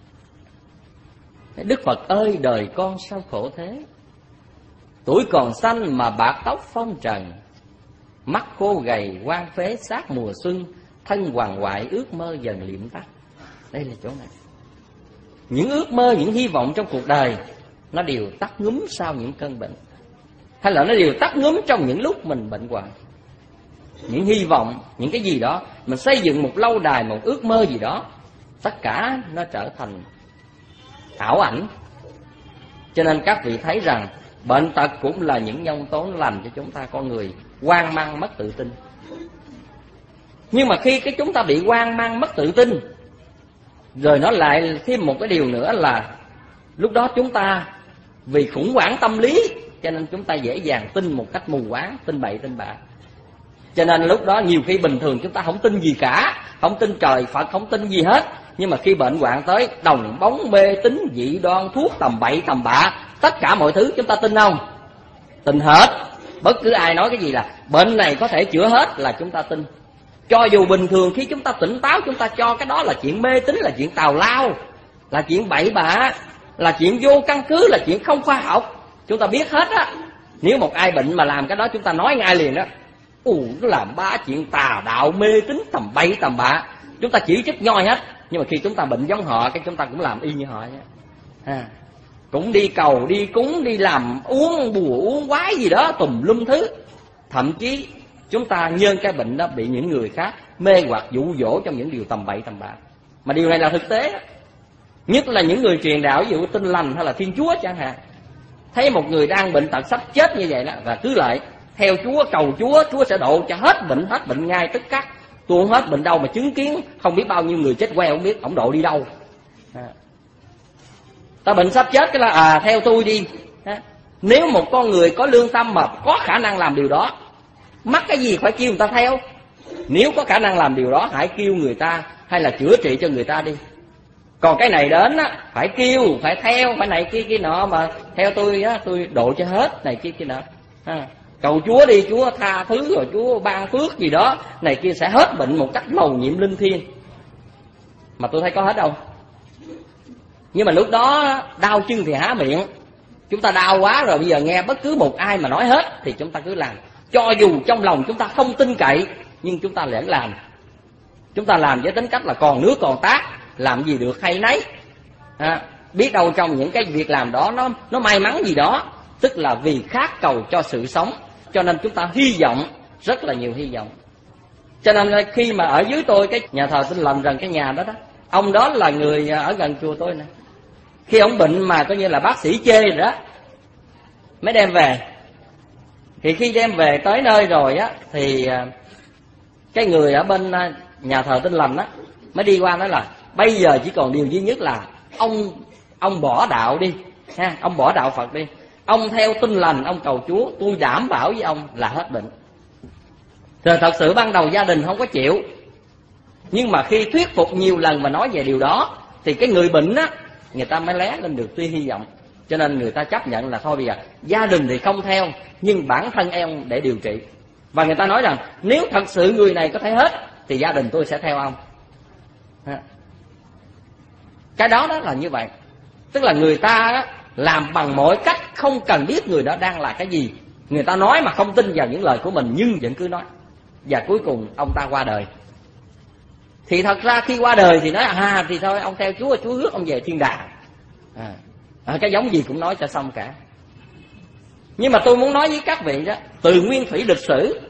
Đức Phật ơi, đời con sao khổ thế, tuổi còn xanh mà bạc tóc phong trần, mắt khô gầy quan phế sát mùa xuân, thân hoàng hoại ước mơ dần liệm tắt. Đây là chỗ này. Những ước mơ, những hy vọng trong cuộc đời nó đều tắt ngúm sau những cơn bệnh, hay là nó đều tắt ngúm trong những lúc mình bệnh hoạn. Những hy vọng, những cái gì đó mình xây dựng một lâu đài, một ước mơ gì đó, tất cả nó trở thành ảo ảnh. Cho nên các vị thấy rằng bệnh tật cũng là những nhân tố làm cho chúng ta con người hoang mang, mất tự tin. Nhưng mà khi cái chúng ta bị hoang mang, mất tự tin, rồi nó lại thêm một cái điều nữa là lúc đó chúng ta vì khủng hoảng tâm lý, cho nên chúng ta dễ dàng tin một cách mù quáng, tin bậy tin bạ. Cho nên lúc đó nhiều khi bình thường chúng ta không tin gì cả, không tin trời Phật, không tin gì hết, Nhưng mà khi bệnh hoạn tới, đồng bóng mê tín dị đoan, thuốc tầm bậy tầm bạ, tất cả mọi thứ chúng ta tin không? Tin hết. Bất cứ ai nói cái gì là bệnh này có thể chữa hết là chúng ta tin. Cho dù bình thường khi chúng ta tỉnh táo, chúng ta cho cái đó là chuyện mê tín, là chuyện tào lao, là chuyện bậy bạ, là chuyện vô căn cứ, là chuyện không khoa học. Chúng ta biết hết á. Nếu một ai bệnh mà làm cái đó, chúng ta nói ngay liền đó: ù, nó làm ba chuyện tà đạo mê tín tầm bậy tầm bạ. Chúng ta chỉ trích nhoi hết. Nhưng mà khi chúng ta bệnh giống họ, cái chúng ta cũng làm y như họ nhé. À, cũng đi cầu, đi cúng, đi làm uống bùa uống quái gì đó tùm lum thứ. Thậm chí chúng ta nhân cái bệnh đó bị những người khác mê hoặc dụ dỗ trong những điều tầm bậy tầm bạ. Mà điều này là thực tế. Nhất là những người truyền đạo, ví dụ Tin Lành hay là Thiên Chúa chẳng hạn. Thấy một người đang bệnh tật sắp chết như vậy đó, và cứ lại theo Chúa, cầu Chúa, Chúa sẽ độ cho hết bệnh, hết bệnh ngay tức khắc. Tôi không hết bệnh đâu mà chứng kiến không biết bao nhiêu người chết queo, không biết ổng độ đi đâu. À, ta bệnh sắp chết cái là à theo tôi đi. À, nếu một con người có lương tâm mà có khả năng làm điều đó, mắc cái gì phải kêu người ta theo. Nếu có khả năng làm điều đó, hãy kêu người ta hay là chữa trị cho người ta đi. Còn cái này đến á, phải kêu, phải theo, phải này kia kia nọ, mà theo tôi á, tôi độ cho hết này kia kia nọ. À, cầu Chúa đi, Chúa tha thứ rồi Chúa ban phước gì đó, này kia sẽ hết bệnh một cách mầu nhiệm linh thiêng. Mà tôi thấy có hết đâu. Nhưng mà lúc đó đau chân thì há miệng. Chúng ta đau quá rồi, bây giờ nghe bất cứ một ai mà nói hết thì chúng ta cứ làm. Cho dù trong lòng chúng ta không tin cậy, nhưng chúng ta vẫn làm. Chúng ta làm với tính cách là còn nước còn tát, làm gì được hay nấy. À, biết đâu trong những cái việc làm đó nó nó may mắn gì đó, tức là vì khát cầu cho sự sống, cho nên chúng ta hy vọng, rất là nhiều hy vọng. Cho nên khi mà ở dưới tôi cái nhà thờ Tin Lành gần cái nhà đó đó, ông đó là người ở gần chùa tôi nè. Khi ông bệnh mà coi như là bác sĩ chê rồi đó, mới đem về. Thì khi đem về tới nơi rồi á, thì cái người ở bên nhà thờ Tin Lành á mới đi qua nói là bây giờ chỉ còn điều duy nhất là ông ông bỏ đạo đi ha, ông bỏ đạo Phật đi, ông theo Tin Lành, ông cầu Chúa, tôi đảm bảo với ông là hết bệnh. Rồi thật sự ban đầu gia đình không có chịu, nhưng mà khi thuyết phục nhiều lần mà nói về điều đó, thì cái người bệnh á, người ta mới lé lên được tia hy vọng. Cho nên người ta chấp nhận là thôi bây giờ gia đình thì không theo, nhưng bản thân em để điều trị. Và người ta nói rằng nếu thật sự người này có thể hết thì gia đình tôi sẽ theo ông. Cái đó đó là như vậy. Tức là người ta làm bằng mọi cách, không cần biết người đó đang là cái gì. Người ta nói mà không tin vào những lời của mình, nhưng vẫn cứ nói. Và cuối cùng ông ta qua đời. Thì thật ra khi qua đời thì nói à thì thôi ông theo Chúa, Chúa rước ông về thiên đàng. À, à, cái giống gì cũng nói cho xong cả. Nhưng mà tôi muốn nói với các vị đó, từ nguyên thủy lịch sử,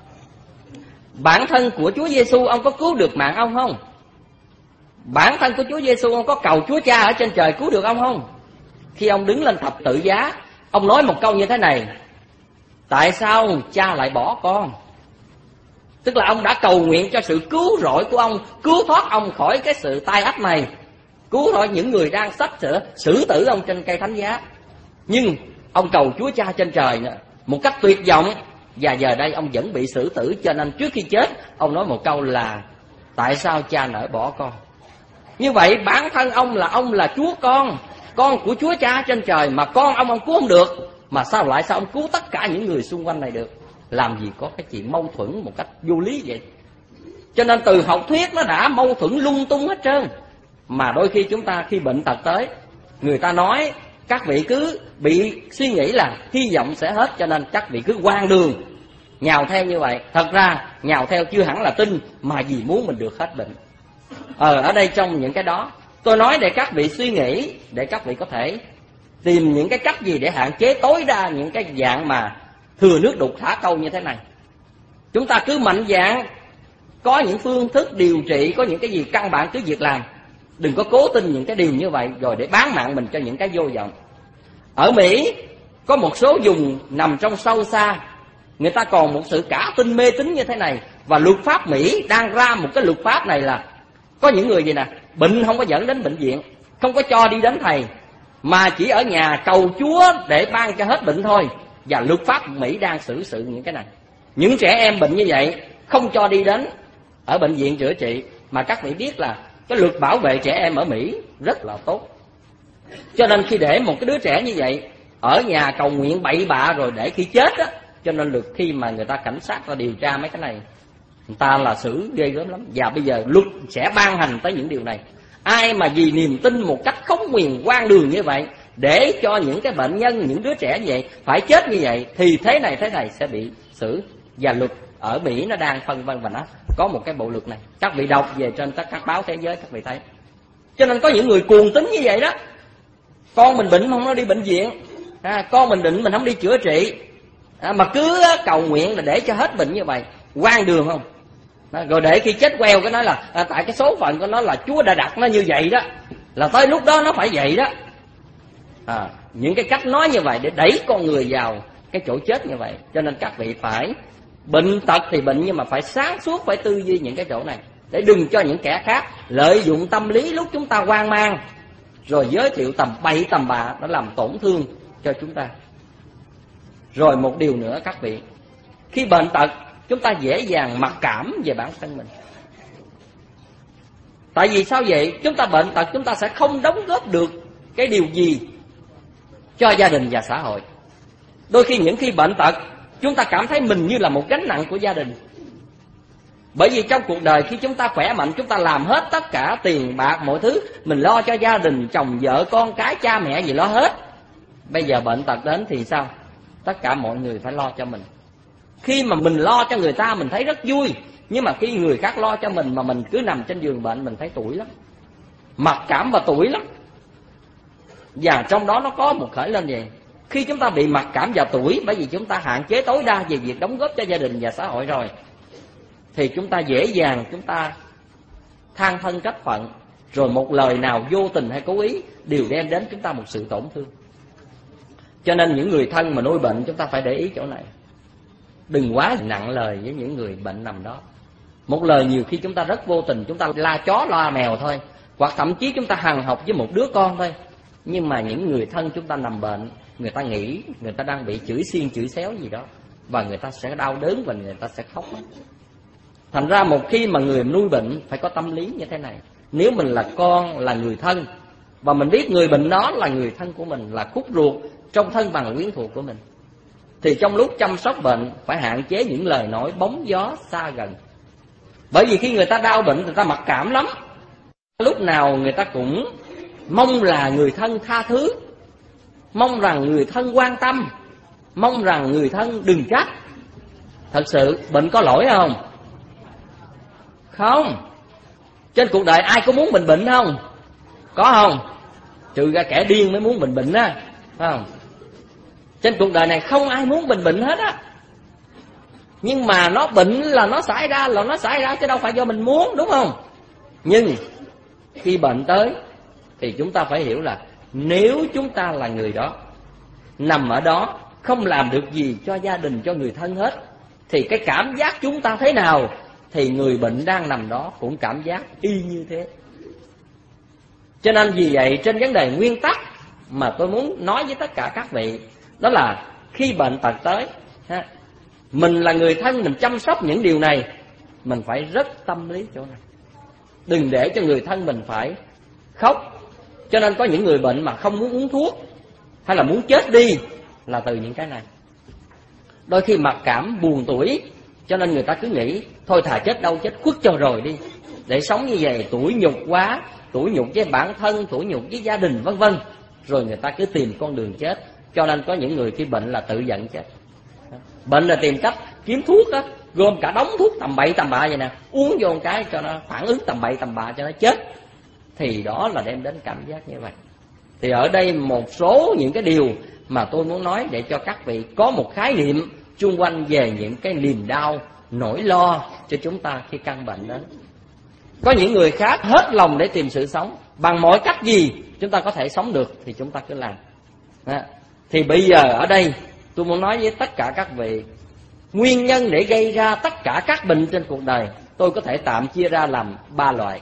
bản thân của Chúa Giêsu ông có cứu được mạng ông không? Bản thân của Chúa Giêsu ông có cầu Chúa Cha ở trên trời cứu được ông không? Khi ông đứng lên thập tự giá, ông nói một câu như thế này: tại sao Cha lại bỏ con? Tức là ông đã cầu nguyện cho sự cứu rỗi của ông, cứu thoát ông khỏi cái sự tai ách này, cứu thoát những người đang sắp sửa xử tử ông trên cây thánh giá. Nhưng ông cầu Chúa Cha trên trời một cách tuyệt vọng, và giờ đây ông vẫn bị xử tử. Cho nên trước khi chết ông nói một câu là tại sao Cha nỡ bỏ con? Như vậy bản thân ông là ông là Chúa Con, con của Chúa Cha trên trời, mà con ông ông cứu không được, mà sao lại sao ông cứu tất cả những người xung quanh này được? Làm gì có cái chuyện mâu thuẫn một cách vô lý vậy? Cho nên từ học thuyết nó đã mâu thuẫn lung tung hết trơn. Mà đôi khi chúng ta khi bệnh tật tới, người ta nói các vị cứ bị suy nghĩ là hy vọng sẽ hết, cho nên các vị cứ hoang đường nhào theo như vậy. Thật ra nhào theo chưa hẳn là tin, mà vì muốn mình được hết bệnh. Ờ, ở đây trong những cái đó tôi nói để các vị suy nghĩ, để các vị có thể tìm những cái cách gì để hạn chế tối đa những cái dạng mà thừa nước đục thả câu như thế này. Chúng ta cứ mạnh dạn có những phương thức điều trị, có những cái gì căn bản cứ việc làm. Đừng có cố tin những cái điều như vậy rồi để bán mạng mình cho những cái vô vọng. Ở Mỹ có một số vùng nằm trong sâu xa, người ta còn một sự cả tin mê tín như thế này. Và luật pháp Mỹ đang ra một cái luật pháp này là có những người gì nè, bệnh không có dẫn đến bệnh viện, không có cho đi đến thầy, mà chỉ ở nhà cầu Chúa để ban cho hết bệnh thôi. Và luật pháp Mỹ đang xử sự những cái này. Những trẻ em bệnh như vậy không cho đi đến ở bệnh viện chữa trị. Mà các vị biết là Cái luật bảo vệ trẻ em ở Mỹ rất là tốt. Cho nên khi để một cái đứa trẻ như vậy ở nhà cầu nguyện bậy bạ rồi để khi chết á, cho nên được khi mà người ta cảnh sát ta điều tra mấy cái này, người ta là xử ghê gớm lắm. Và bây giờ luật sẽ ban hành tới những điều này. Ai mà vì niềm tin một cách khống nguyền hoang đường như vậy để cho những cái bệnh nhân, những đứa trẻ như vậy phải chết như vậy, thì thế này thế này sẽ bị xử. Và luật ở Mỹ nó đang phân vân và nó có một cái bộ luật này. Các vị đọc về trên tất các báo thế giới các vị thấy. Cho nên có những người cuồng tín như vậy đó. Con mình bệnh không nó đi bệnh viện, à, con mình định mình không đi chữa trị, à, mà cứ cầu nguyện là để cho hết bệnh như vậy. Hoang đường không? À, rồi để khi chết queo cái nói là à, tại cái số phận của nó là Chúa đã đặt nó như vậy đó, là tới lúc đó nó phải vậy đó. À, những cái cách nói như vậy để đẩy con người vào cái chỗ chết như vậy. Cho nên các vị phải bệnh tật thì bệnh, nhưng mà phải sáng suốt, phải tư duy những cái chỗ này, để đừng cho những kẻ khác lợi dụng tâm lý lúc chúng ta hoang mang rồi giới thiệu tầm bậy tầm bạ, nó làm tổn thương cho chúng ta. Rồi một điều nữa các vị, khi bệnh tật chúng ta dễ dàng mặc cảm về bản thân mình. Tại vì sao vậy? Chúng ta bệnh tật chúng ta sẽ không đóng góp được cái điều gì cho gia đình và xã hội. Đôi khi những khi bệnh tật chúng ta cảm thấy mình như là một gánh nặng của gia đình. Bởi vì trong cuộc đời khi chúng ta khỏe mạnh, chúng ta làm hết tất cả tiền bạc mọi thứ, mình lo cho gia đình, chồng vợ con cái cha mẹ gì lo hết. Bây giờ bệnh tật đến thì sao? Tất cả mọi người phải lo cho mình. Khi mà mình lo cho người ta mình thấy rất vui, nhưng mà khi người khác lo cho mình mà mình cứ nằm trên giường bệnh, mình thấy tủi lắm, mặc cảm và tủi lắm. Và trong đó nó có một khởi lên gì? Khi chúng ta bị mặc cảm và tủi, bởi vì chúng ta hạn chế tối đa về việc đóng góp cho gia đình và xã hội rồi, thì chúng ta dễ dàng chúng ta than thân trách phận, rồi một lời nào vô tình hay cố ý đều đem đến chúng ta một sự tổn thương. Cho nên những người thân mà nuôi bệnh chúng ta phải để ý chỗ này. Đừng quá nặng lời với những người bệnh nằm đó. Một lời nhiều khi chúng ta rất vô tình, chúng ta la chó la mèo thôi, hoặc thậm chí chúng ta hằn học với một đứa con thôi. Nhưng mà những người thân chúng ta nằm bệnh, người ta nghĩ người ta đang bị chửi xiên chửi xéo gì đó, và người ta sẽ đau đớn và người ta sẽ khóc. Thành ra một khi mà người nuôi bệnh phải có tâm lý như thế này. Nếu mình là con, là người thân, và mình biết người bệnh đó là người thân của mình, là khúc ruột trong thân bằng quyến thuộc của mình, thì trong lúc chăm sóc bệnh phải hạn chế những lời nói bóng gió xa gần. Bởi vì khi người ta đau bệnh người ta mặc cảm lắm, lúc nào người ta cũng mong là người thân tha thứ, mong rằng người thân quan tâm, mong rằng người thân đừng trách. Thật sự bệnh có lỗi không? Không. Trên cuộc đời ai có muốn mình bệnh không? Có không? Trừ ra kẻ điên mới muốn mình bệnh á, phải không? Trên cuộc đời này không ai muốn mình bệnh hết á. Nhưng mà nó bệnh là nó xảy ra, là nó xảy ra chứ đâu phải do mình muốn, đúng không? Nhưng khi bệnh tới thì chúng ta phải hiểu là nếu chúng ta là người đó, nằm ở đó không làm được gì cho gia đình, cho người thân hết, thì cái cảm giác chúng ta thế nào thì người bệnh đang nằm đó cũng cảm giác y như thế. Cho nên vì vậy trên vấn đề nguyên tắc mà tôi muốn nói với tất cả các vị, đó là khi bệnh tật tới, mình là người thân, mình chăm sóc những điều này, mình phải rất tâm lý chỗ này. Đừng để cho người thân mình phải khóc. Cho nên có những người bệnh mà không muốn uống thuốc hay là muốn chết đi là từ những cái này. Đôi khi mặc cảm buồn tuổi, cho nên người ta cứ nghĩ thôi thà chết đâu chết khuất cho rồi đi, để sống như vậy tủi nhục quá, tủi nhục với bản thân, tủi nhục với gia đình vân vân, rồi người ta cứ tìm con đường chết. Cho nên có những người khi bệnh là tự giận chết. Bệnh là tìm cách kiếm thuốc á, gồm cả đống thuốc tầm bậy tầm bạ vậy nè, uống vô một cái cho nó phản ứng tầm bậy tầm bạ cho nó chết, thì đó là đem đến cảm giác như vậy. Thì ở đây một số những cái điều mà tôi muốn nói để cho các vị có một khái niệm chung quanh về những cái niềm đau, nỗi lo cho chúng ta khi căn bệnh đến. Có những người khác hết lòng để tìm sự sống, bằng mọi cách gì chúng ta có thể sống được thì chúng ta cứ làm. Đó. Thì bây giờ ở đây tôi muốn nói với tất cả các vị, nguyên nhân để gây ra tất cả các bệnh trên cuộc đời tôi có thể tạm chia ra làm ba loại.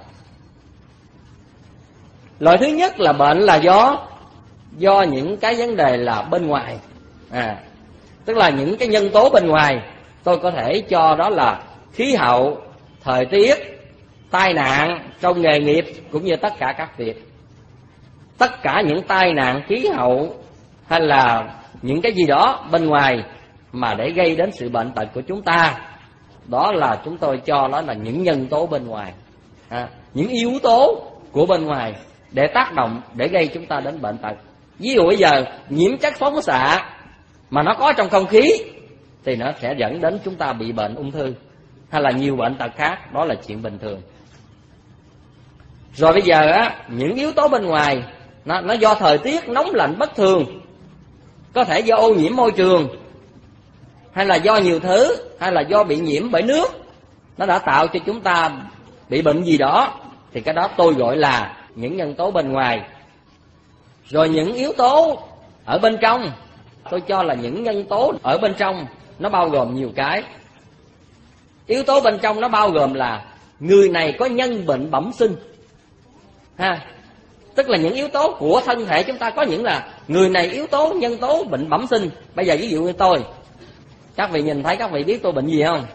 Loại thứ nhất là bệnh là do do những cái vấn đề là bên ngoài, à, tức là những cái nhân tố bên ngoài. Tôi có thể cho đó là khí hậu, thời tiết, tai nạn trong nghề nghiệp cũng như tất cả các việc. Tất cả những tai nạn khí hậu hay là những cái gì đó bên ngoài mà để gây đến sự bệnh tật của chúng ta, đó là chúng tôi cho đó là những nhân tố bên ngoài, à, những yếu tố của bên ngoài để tác động, để gây chúng ta đến bệnh tật. Ví dụ bây giờ nhiễm chất phóng xạ mà nó có trong không khí thì nó sẽ dẫn đến chúng ta bị bệnh ung thư hay là nhiều bệnh tật khác, đó là chuyện bình thường. Rồi bây giờ á, những yếu tố bên ngoài nó, nó do thời tiết nóng lạnh bất thường, có thể do ô nhiễm môi trường, hay là do nhiều thứ, hay là do bị nhiễm bởi nước, nó đã tạo cho chúng ta bị bệnh gì đó, thì cái đó tôi gọi là những nhân tố bên ngoài. Rồi những yếu tố ở bên trong, tôi cho là những nhân tố ở bên trong nó bao gồm nhiều cái. Yếu tố bên trong nó bao gồm là người này có nhân bệnh bẩm sinh, ha, tức là những yếu tố của thân thể chúng ta có những là người này yếu tố nhân tố bệnh bẩm sinh. Bây giờ ví dụ như tôi, các vị nhìn thấy các vị biết tôi bệnh gì không?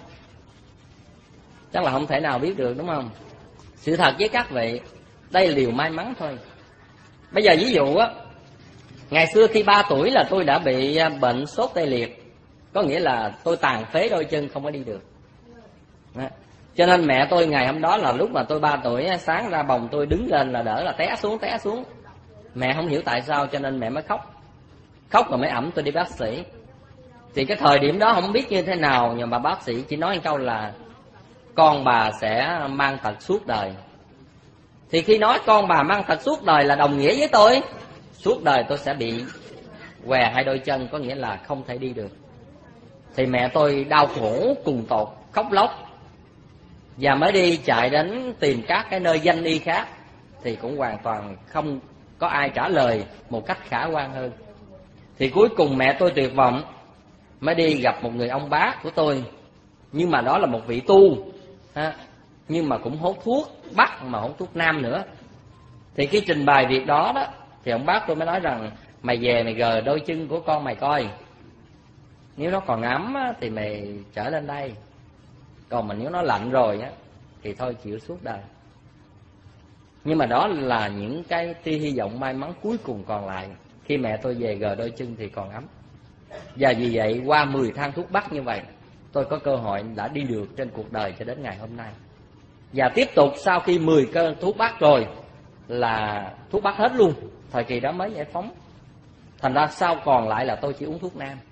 Chắc là không thể nào biết được, đúng không? Sự thật với các vị, đây là điều may mắn thôi. Bây giờ ví dụ á, ngày xưa khi ba tuổi là tôi đã bị bệnh sốt tê liệt, có nghĩa là tôi tàn phế đôi chân không có đi được. Đó. Cho nên mẹ tôi ngày hôm đó là lúc mà tôi ba tuổi, sáng ra bồng tôi đứng lên là đỡ là té xuống té xuống. Mẹ không hiểu tại sao cho nên mẹ mới khóc. Khóc rồi mới ẵm tôi đi bác sĩ. Thì cái thời điểm đó không biết như thế nào, nhưng mà bác sĩ chỉ nói một câu là con bà sẽ mang tật suốt đời. Thì khi nói con bà mang tật suốt đời là đồng nghĩa với tôi suốt đời tôi sẽ bị què hai đôi chân, có nghĩa là không thể đi được. Thì mẹ tôi đau khổ cùng tột, khóc lóc, và mới đi chạy đến tìm các cái nơi danh y khác, thì cũng hoàn toàn không có ai trả lời một cách khả quan hơn. Thì cuối cùng mẹ tôi tuyệt vọng, mới đi gặp một người ông bác của tôi, nhưng mà đó là một vị tu, ha, nhưng mà cũng hốt thuốc Bắc mà hốt thuốc Nam nữa. Thì khi trình bày việc đó đó, thì ông bác tôi mới nói rằng mày về mày gờ đôi chân của con mày coi, nếu nó còn ấm á, thì mày trở lên đây, còn mà nếu nó lạnh rồi á thì thôi chịu suốt đời. Nhưng mà đó là những cái tia hy vọng may mắn cuối cùng còn lại. Khi mẹ tôi về gờ đôi chân thì còn ấm. Và vì vậy qua mười thang thuốc bắc như vậy, tôi có cơ hội đã đi được trên cuộc đời cho đến ngày hôm nay. Và tiếp tục sau khi mười cơn thuốc bắc rồi là thuốc bắc hết luôn, thời kỳ đó mới giải phóng. Thành ra sau còn lại là tôi chỉ uống thuốc nam.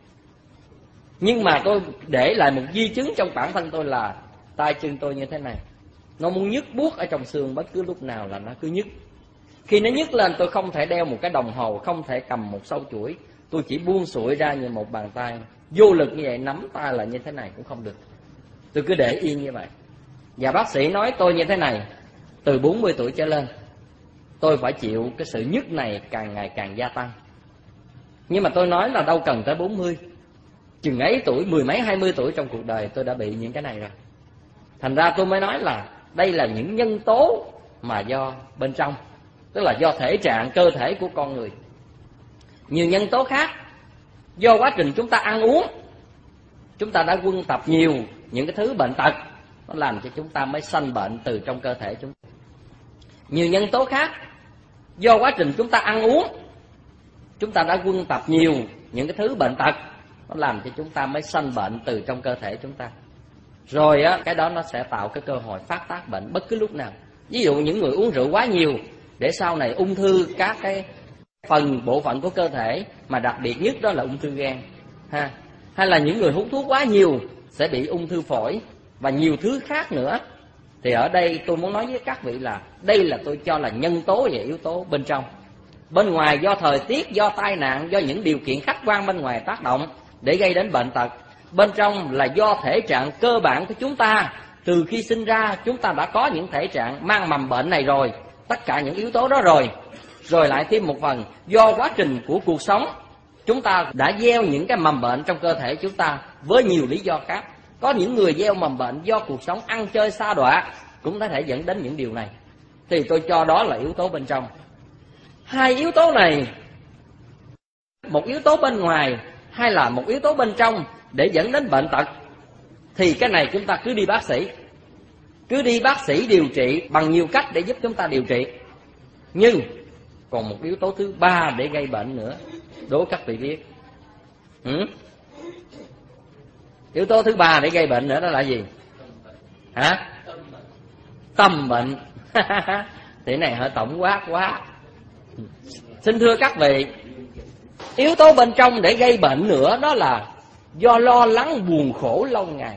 Nhưng mà tôi để lại một di chứng trong bản thân tôi là tay chân tôi như thế này, nó muốn nhức buốt ở trong xương, bất cứ lúc nào là nó cứ nhức. Khi nó nhức lên tôi không thể đeo một cái đồng hồ, không thể cầm một sâu chuỗi, tôi chỉ buông xuội ra như một bàn tay, vô lực như vậy, nắm tay lại như thế này cũng không được. Tôi cứ để yên như vậy. Và bác sĩ nói tôi như thế này, từ bốn mươi tuổi trở lên tôi phải chịu cái sự nhức này càng ngày càng gia tăng. Nhưng mà tôi nói là đâu cần tới bốn mươi, chừng ấy tuổi, mười mấy hai mươi tuổi trong cuộc đời tôi đã bị những cái này rồi. Thành ra tôi mới nói là đây là những nhân tố mà do bên trong, tức là do thể trạng cơ thể của con người. Nhiều nhân tố khác do quá trình chúng ta ăn uống, chúng ta đã quân tập nhiều những cái thứ bệnh tật, nó làm cho chúng ta mới sanh bệnh từ trong cơ thể chúng ta. Nhiều nhân tố khác do quá trình chúng ta ăn uống, chúng ta đã quân tập nhiều những cái thứ bệnh tật, nó làm cho chúng ta mới sanh bệnh từ trong cơ thể chúng ta. Rồi á, cái đó nó sẽ tạo cái cơ hội phát tác bệnh bất cứ lúc nào. Ví dụ những người uống rượu quá nhiều để sau này ung thư các cái phần bộ phận của cơ thể, mà đặc biệt nhất đó là ung thư gan, ha. Hay là những người hút thuốc quá nhiều sẽ bị ung thư phổi và nhiều thứ khác nữa. Thì ở đây tôi muốn nói với các vị là đây là tôi cho là nhân tố và yếu tố bên trong. Bên ngoài do thời tiết, do tai nạn, do những điều kiện khách quan bên ngoài tác động để gây đến bệnh tật. Bên trong là do thể trạng cơ bản của chúng ta, từ khi sinh ra chúng ta đã có những thể trạng mang mầm bệnh này rồi, tất cả những yếu tố đó rồi. Rồi lại thêm một phần do quá trình của cuộc sống, chúng ta đã gieo những cái mầm bệnh trong cơ thể chúng ta với nhiều lý do khác. Có những người gieo mầm bệnh do cuộc sống ăn chơi sa đọa cũng có thể dẫn đến những điều này. Thì tôi cho đó là yếu tố bên trong. Hai yếu tố này, một yếu tố bên ngoài hay là một yếu tố bên trong để dẫn đến bệnh tật, thì cái này chúng ta cứ đi bác sĩ. cứ đi bác sĩ điều trị bằng nhiều cách để giúp chúng ta điều trị. Nhưng còn một yếu tố thứ ba để gây bệnh nữa, đố các vị biết. ừ? Yếu tố thứ ba để gây bệnh nữa đó là gì? Hả? Tâm bệnh. Thì này hơi tổng quát quá. Xin thưa các vị, yếu tố bên trong để gây bệnh nữa đó là do lo lắng buồn khổ lâu ngày.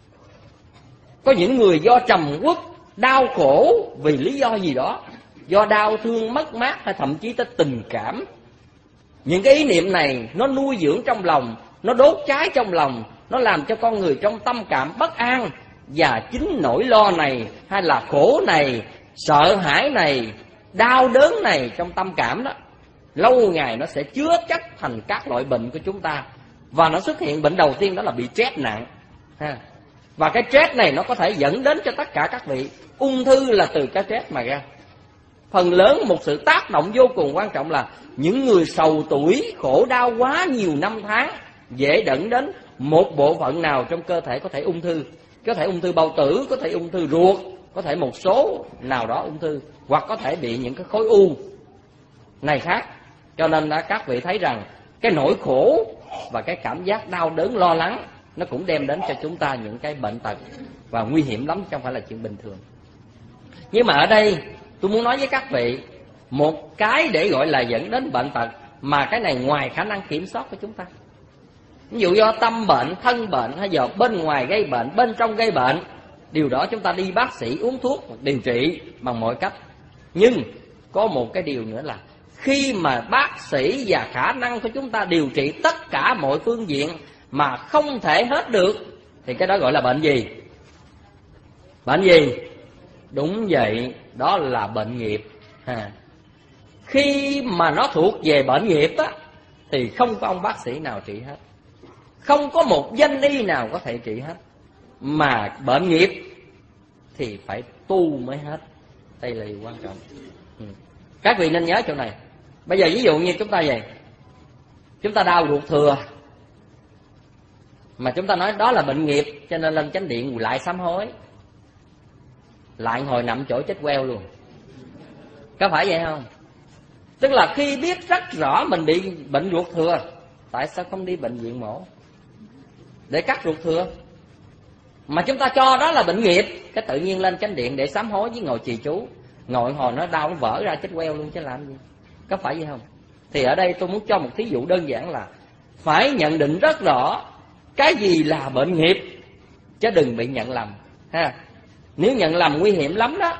Có những người do trầm uất, đau khổ vì lý do gì đó, do đau thương, mất mát hay thậm chí tới tình cảm. Những cái ý niệm này nó nuôi dưỡng trong lòng, nó đốt cháy trong lòng, nó làm cho con người trong tâm cảm bất an. Và chính nỗi lo này hay là khổ này, sợ hãi này, đau đớn này trong tâm cảm đó, lâu ngày nó sẽ chứa chất thành các loại bệnh của chúng ta. Và nó xuất hiện bệnh đầu tiên đó là bị stress nặng ha. Và cái stress này nó có thể dẫn đến cho tất cả các vị ung thư là từ cái stress mà ra. Phần lớn một sự tác động vô cùng quan trọng là những người sầu tuổi, khổ đau quá nhiều năm tháng, dễ dẫn đến một bộ phận nào trong cơ thể có thể ung thư. Có thể ung thư bao tử, có thể ung thư ruột, có thể một số nào đó ung thư, hoặc có thể bị những cái khối u này khác. Cho nên đã các vị thấy rằng cái nỗi khổ và cái cảm giác đau đớn lo lắng nó cũng đem đến cho chúng ta những cái bệnh tật và nguy hiểm lắm, chứ không phải là chuyện bình thường. Nhưng mà ở đây tôi muốn nói với các vị một cái để gọi là dẫn đến bệnh tật mà cái này ngoài khả năng kiểm soát của chúng ta. Ví dụ do tâm bệnh, thân bệnh, hay do bên ngoài gây bệnh, bên trong gây bệnh, điều đó chúng ta đi bác sĩ uống thuốc điều trị bằng mọi cách. Nhưng có một cái điều nữa là khi mà bác sĩ và khả năng của chúng ta điều trị tất cả mọi phương diện mà không thể hết được, thì cái đó gọi là bệnh gì? Bệnh gì? Đúng vậy, đó là bệnh nghiệp. À, khi mà nó thuộc về bệnh nghiệp á, thì không có ông bác sĩ nào trị hết, không có một danh y nào có thể trị hết. Mà bệnh nghiệp thì phải tu mới hết. Đây là điều quan trọng. ừ. Các vị nên nhớ chỗ này. Bây giờ ví dụ như chúng ta vậy, chúng ta đau ruột thừa, mà chúng ta nói đó là bệnh nghiệp, cho nên lên chánh điện lại sám hối, lại ngồi nằm chỗ chết queo luôn. Có phải vậy không? Tức là khi biết rất rõ mình bị bệnh ruột thừa, tại sao không đi bệnh viện mổ để cắt ruột thừa? Mà chúng ta cho đó là bệnh nghiệp, cái tự nhiên lên chánh điện để sám hối với ngồi trì chú, ngồi hồi nó đau nó vỡ ra chết queo luôn chứ làm gì. Có phải vậy không? Thì ở đây tôi muốn cho một thí dụ đơn giản là phải nhận định rất rõ cái gì là bệnh nghiệp, chứ đừng bị nhận lầm ha. Nếu nhận lầm nguy hiểm lắm đó.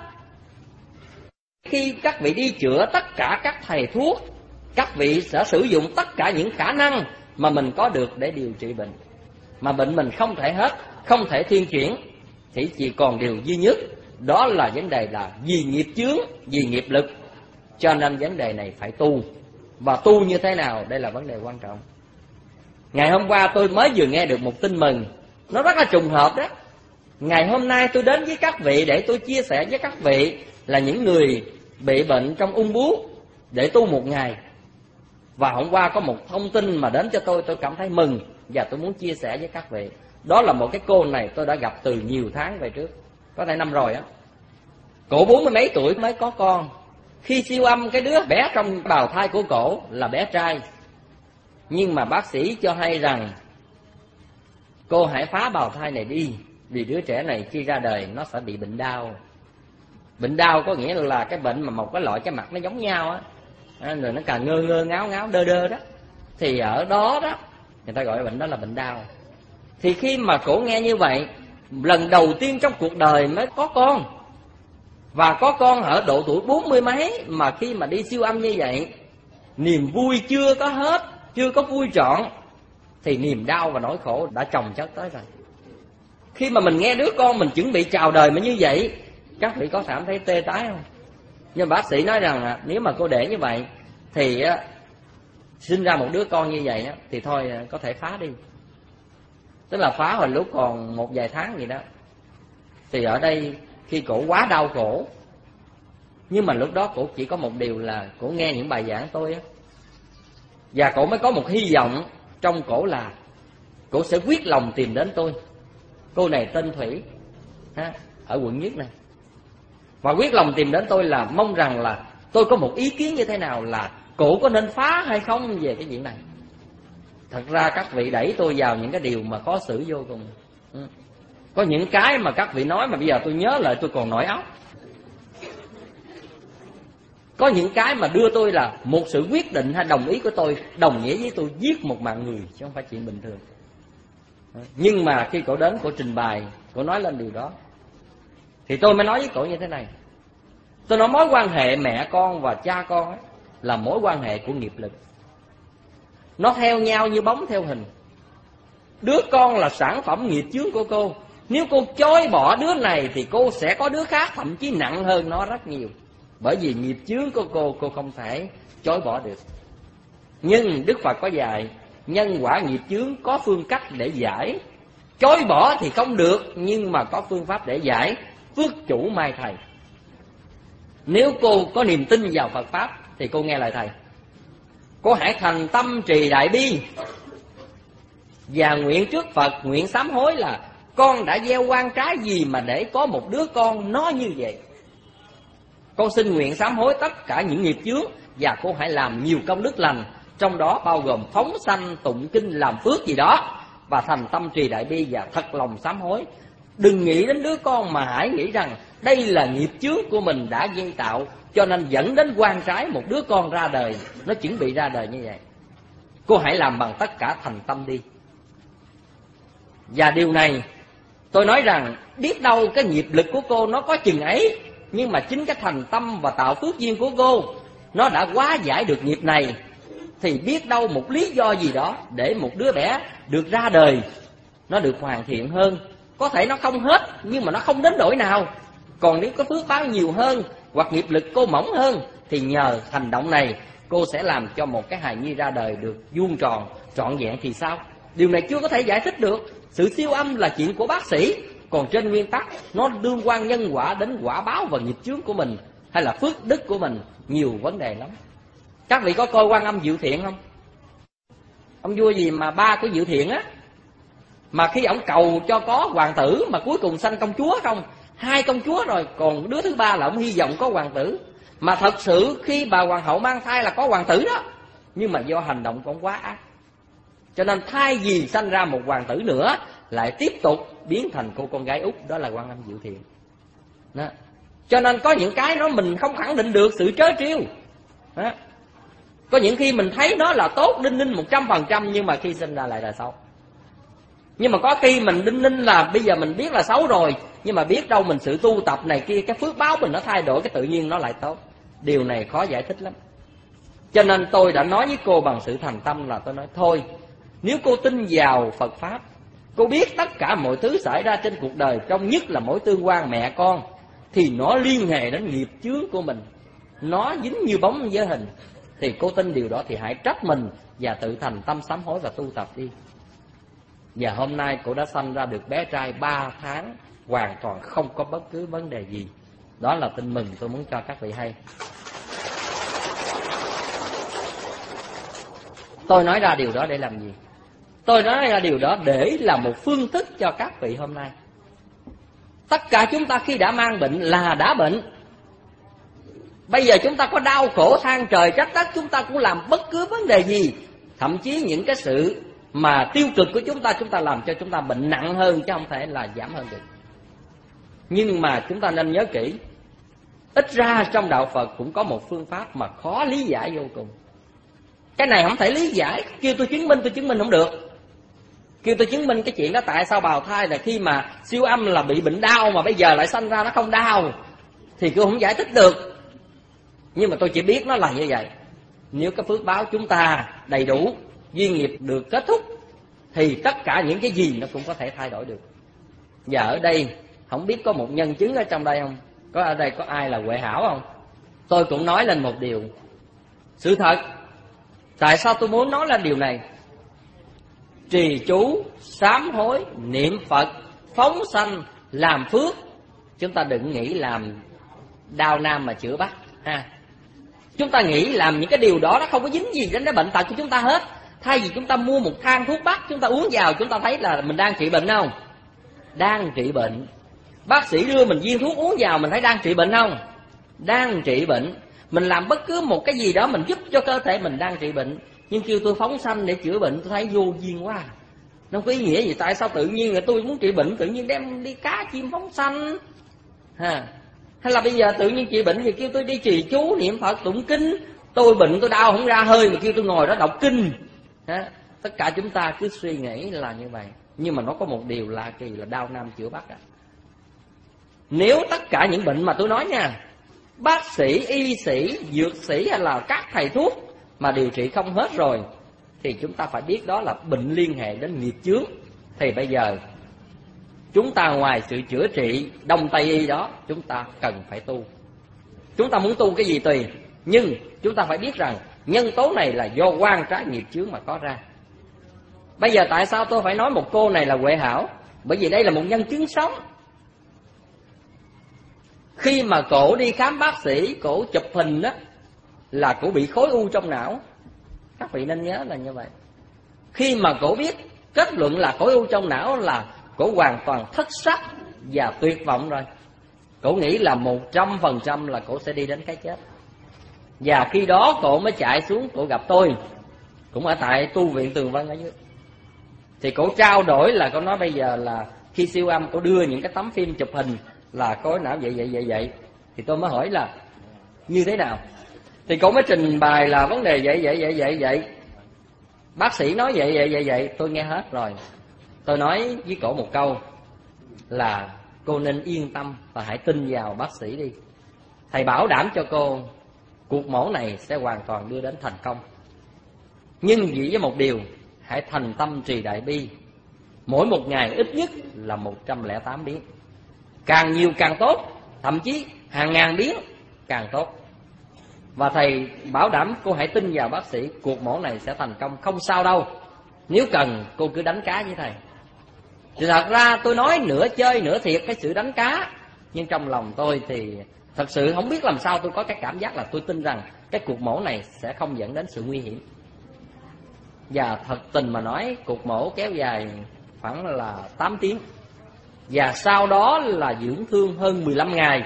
Khi các vị đi chữa tất cả các thầy thuốc, các vị sẽ sử dụng tất cả những khả năng mà mình có được để điều trị bệnh, mà bệnh mình không thể hết, không thể thiên chuyển, thì chỉ còn điều duy nhất, đó là vấn đề là vì nghiệp chướng, vì nghiệp lực. Cho nên vấn đề này phải tu. Và tu như thế nào? Đây là vấn đề quan trọng. Ngày hôm qua tôi mới vừa nghe được một tin mừng, nó rất là trùng hợp đó. Ngày hôm nay tôi đến với các vị để tôi chia sẻ với các vị là những người bị bệnh trong ung bướu để tu một ngày. Và hôm qua có một thông tin mà đến cho tôi, tôi cảm thấy mừng và tôi muốn chia sẻ với các vị. Đó là một cái cô này tôi đã gặp từ nhiều tháng về trước, có thể năm rồi á. Cổ bốn mươi mấy tuổi mới có con. Khi siêu âm cái đứa bé trong bào thai của cổ là bé trai, nhưng mà bác sĩ cho hay rằng cô hãy phá bào thai này đi, vì đứa trẻ này khi ra đời nó sẽ bị bệnh đau. Bệnh đau có nghĩa là cái bệnh mà một cái loại cái mặt nó giống nhau á, rồi nó càng ngơ ngơ ngáo ngáo đơ đơ đó. Thì ở đó đó người ta gọi bệnh đó là bệnh đau. Thì khi mà cổ nghe như vậy, lần đầu tiên trong cuộc đời mới có con, và có con ở độ tuổi bốn mươi mấy, mà khi mà đi siêu âm như vậy, niềm vui chưa có hết, chưa có vui trọn, thì niềm đau và nỗi khổ đã chồng chất tới rồi. Khi mà mình nghe đứa con mình chuẩn bị chào đời mà như vậy, các vị có cảm thấy tê tái không? Nhưng bác sĩ nói rằng nếu mà cô để như vậy thì sinh ra một đứa con như vậy thì thôi có thể phá đi. Tức là phá hồi lúc còn một vài tháng gì đó. Thì ở đây khi cổ quá đau khổ, nhưng mà lúc đó cổ chỉ có một điều là cổ nghe những bài giảng tôi á, và cổ mới có một hy vọng trong cổ là cổ sẽ quyết lòng tìm đến tôi. Cô này tên Thủy ha. ở quận nhất này. Và quyết lòng tìm đến tôi là mong rằng là tôi có một ý kiến như thế nào, là cụ có nên phá hay không về cái chuyện này. Thật ra các vị đẩy tôi vào những cái điều mà khó xử vô cùng. Ừ. Có những cái mà các vị nói mà bây giờ tôi nhớ lại tôi còn nổi óc. Có những cái mà đưa tôi là một sự quyết định hay đồng ý của tôi đồng nghĩa với tôi giết một mạng người, chứ không phải chuyện bình thường. Nhưng mà khi cổ đến, cổ trình bày, cổ nói lên điều đó, thì tôi mới nói với cổ như thế này. Tôi nói mối quan hệ mẹ con và cha con ấy, là mối quan hệ của nghiệp lực. Nó theo nhau như bóng theo hình. Đứa con là sản phẩm nghiệp chướng của cô. Nếu cô chối bỏ đứa này thì cô sẽ có đứa khác, thậm chí nặng hơn nó rất nhiều. Bởi vì nghiệp chướng của cô, cô không thể chối bỏ được. Nhưng Đức Phật có dạy, nhân quả nghiệp chướng có phương cách để giải. Chối bỏ thì không được, nhưng mà có phương pháp để giải. Phước chủ mai thầy. Nếu cô có niềm tin vào Phật Pháp thì cô nghe lời thầy. Cô hãy thành tâm trì đại bi và nguyện trước Phật, nguyện sám hối là con đã gieo oan trái gì mà để có một đứa con nó như vậy. Con xin nguyện sám hối tất cả những nghiệp chướng, và cô hãy làm nhiều công đức lành, trong đó bao gồm phóng sanh, tụng kinh, làm phước gì đó, và thành tâm trì đại bi và thật lòng sám hối. Đừng nghĩ đến đứa con mà hãy nghĩ rằng đây là nghiệp chướng của mình đã gây tạo, cho nên dẫn đến oan trái một đứa con ra đời, nó chuẩn bị ra đời như vậy. Cô hãy làm bằng tất cả thành tâm đi. Và điều này tôi nói rằng biết đâu cái nghiệp lực của cô nó có chừng ấy, nhưng mà chính cái thành tâm và tạo phước duyên của cô nó đã hóa giải được nghiệp này, thì biết đâu một lý do gì đó để một đứa bé được ra đời nó được hoàn thiện hơn. Có thể nó không hết, nhưng mà nó không đến nỗi nào. Còn nếu có phước báo nhiều hơn, hoặc nghiệp lực cô mỏng hơn, thì nhờ hành động này cô sẽ làm cho một cái hài nhi ra đời được vuông tròn, trọn vẹn thì sao? Điều này chưa có thể giải thích được. Sự siêu âm là chuyện của bác sĩ, còn trên nguyên tắc nó liên quan nhân quả đến quả báo và nghiệp chướng của mình, hay là phước đức của mình, nhiều vấn đề lắm. Các vị có coi Quan Âm Diệu Thiện không? Ông vua gì mà ba của Diệu Thiện á, mà khi ông cầu cho có hoàng tử mà cuối cùng sanh công chúa không? Hai công chúa rồi, còn đứa thứ ba là ông hy vọng có hoàng tử. Mà thật sự khi bà hoàng hậu mang thai là có hoàng tử đó, nhưng mà do hành động của ông quá ác, cho nên thay vì sanh ra một hoàng tử nữa, lại tiếp tục biến thành cô con gái út, đó là Quan Âm Diệu Thiện đó. Cho nên có những cái đó mình không khẳng định được sự trớ trêu đó. Có những khi mình thấy nó là tốt đinh ninh một trăm phần trăm, nhưng mà khi sinh ra lại là xấu. Nhưng mà có khi mình đinh ninh là bây giờ mình biết là xấu rồi, nhưng mà biết đâu mình sự tu tập này kia, cái phước báo mình nó thay đổi, cái tự nhiên nó lại tốt. Điều này khó giải thích lắm. Cho nên tôi đã nói với cô bằng sự thành tâm là tôi nói thôi, nếu cô tin vào Phật Pháp, cô biết tất cả mọi thứ xảy ra trên cuộc đời, trong nhất là mối tương quan mẹ con, thì nó liên hệ đến nghiệp chướng của mình, nó dính như bóng với hình. Thì cô tin điều đó thì hãy trách mình và tự thành tâm sám hối và tu tập đi. Và hôm nay cô đã sanh ra được bé trai ba tháng, hoàn toàn không có bất cứ vấn đề gì. Đó là tin mừng tôi muốn cho các vị hay. Tôi nói ra điều đó để làm gì? Tôi nói ra điều đó để là một phương thức cho các vị hôm nay. Tất cả chúng ta khi đã mang bệnh là đã bệnh. Bây giờ chúng ta có đau khổ than trời trách đất, chúng ta cũng làm bất cứ vấn đề gì. Thậm chí những cái sự mà tiêu cực của chúng ta, chúng ta làm cho chúng ta bệnh nặng hơn, chứ không thể là giảm hơn được. Nhưng mà chúng ta nên nhớ kỹ, ít ra trong đạo Phật cũng có một phương pháp mà khó lý giải vô cùng. Cái này không thể lý giải, kêu tôi chứng minh tôi chứng minh không được. Kêu tôi chứng minh cái chuyện đó tại sao bào thai là khi mà siêu âm là bị bệnh đau mà bây giờ lại sanh ra nó không đau, thì tôi không giải thích được. Nhưng mà tôi chỉ biết nó là như vậy. Nếu cái phước báo chúng ta đầy đủ, duyên nghiệp được kết thúc, thì tất cả những cái gì nó cũng có thể thay đổi được. Và ở đây không biết có một nhân chứng ở trong đây không? Có ở đây có ai là Huệ Hảo không? Tôi cũng nói lên một điều sự thật. Tại sao tôi muốn nói lên điều này? Trì chú, sám hối, niệm Phật, phóng sanh, làm phước. Chúng ta đừng nghĩ làm đao nam mà chữa bắc ha. Chúng ta nghĩ làm những cái điều đó nó không có dính gì đến cái bệnh tật của chúng ta hết. Thay vì chúng ta mua một thang thuốc bắc, chúng ta uống vào, chúng ta thấy là mình đang trị bệnh không? Đang trị bệnh. Bác sĩ đưa mình viên thuốc uống vào, mình thấy đang trị bệnh không? Đang trị bệnh. Mình làm bất cứ một cái gì đó mình giúp cho cơ thể mình đang trị bệnh. Nhưng kêu tôi phóng sanh để chữa bệnh, tôi thấy vô duyên quá. Nó có ý nghĩa gì? Tại sao tự nhiên là tôi muốn trị bệnh, tự nhiên đem đi cá chim phóng sanh? Ha. Hay là bây giờ tự nhiên trị bệnh thì kêu tôi đi trì chú, niệm Phật, tụng kinh. Tôi bệnh, tôi đau không ra hơi mà kêu tôi ngồi đó đọc kinh. Ha. Tất cả chúng ta cứ suy nghĩ là như vậy. Nhưng mà nó có một điều lạ kỳ là đau nam chữa bắc à. Nếu tất cả những bệnh mà tôi nói nha, bác sĩ, y sĩ, dược sĩ hay là các thầy thuốc mà điều trị không hết rồi, thì chúng ta phải biết đó là bệnh liên hệ đến nghiệp chướng. Thì bây giờ chúng ta ngoài sự chữa trị đông tây y đó, chúng ta cần phải tu. Chúng ta muốn tu cái gì tùy, nhưng chúng ta phải biết rằng nhân tố này là do oan trái nghiệp chướng mà có ra. Bây giờ tại sao tôi phải nói một cô này là Huệ Hảo? Bởi vì đây là một nhân chứng sống. Khi mà cổ đi khám bác sĩ, cổ chụp hình đó là cổ bị khối u trong não. Các vị nên nhớ là như vậy. Khi mà cổ biết kết luận là khối u trong não là cổ hoàn toàn thất sắc và tuyệt vọng rồi. Cổ nghĩ là một trăm phần trăm là cổ sẽ đi đến cái chết. Và khi đó cổ mới chạy xuống, cổ gặp tôi, cũng ở tại tu viện Tường Vân ở dưới. Thì cổ trao đổi là cổ nói bây giờ là khi siêu âm cổ đưa những cái tấm phim chụp hình là khối não vậy vậy vậy vậy. Thì tôi mới hỏi là như thế nào? Thì cổ mới trình bày là vấn đề vậy vậy vậy vậy vậy. Bác sĩ nói vậy vậy vậy vậy, tôi nghe hết rồi. Tôi nói với cổ một câu là cô nên yên tâm và hãy tin vào bác sĩ đi. Thầy bảo đảm cho cô cuộc mổ này sẽ hoàn toàn đưa đến thành công. Nhưng chỉ với một điều, hãy thành tâm trì đại bi. Mỗi một ngày ít nhất là một trăm lẻ tám biến. Càng nhiều càng tốt, thậm chí hàng ngàn biến càng tốt. Và thầy bảo đảm cô hãy tin vào bác sĩ, cuộc mổ này sẽ thành công, không sao đâu. Nếu cần cô cứ đánh cá với thầy. Thì thật ra tôi nói nửa chơi nửa thiệt cái sự đánh cá, nhưng trong lòng tôi thì thật sự không biết làm sao tôi có cái cảm giác là tôi tin rằng cái cuộc mổ này sẽ không dẫn đến sự nguy hiểm. Và thật tình mà nói, cuộc mổ kéo dài khoảng là tám tiếng. Và sau đó là dưỡng thương hơn mười lăm ngày.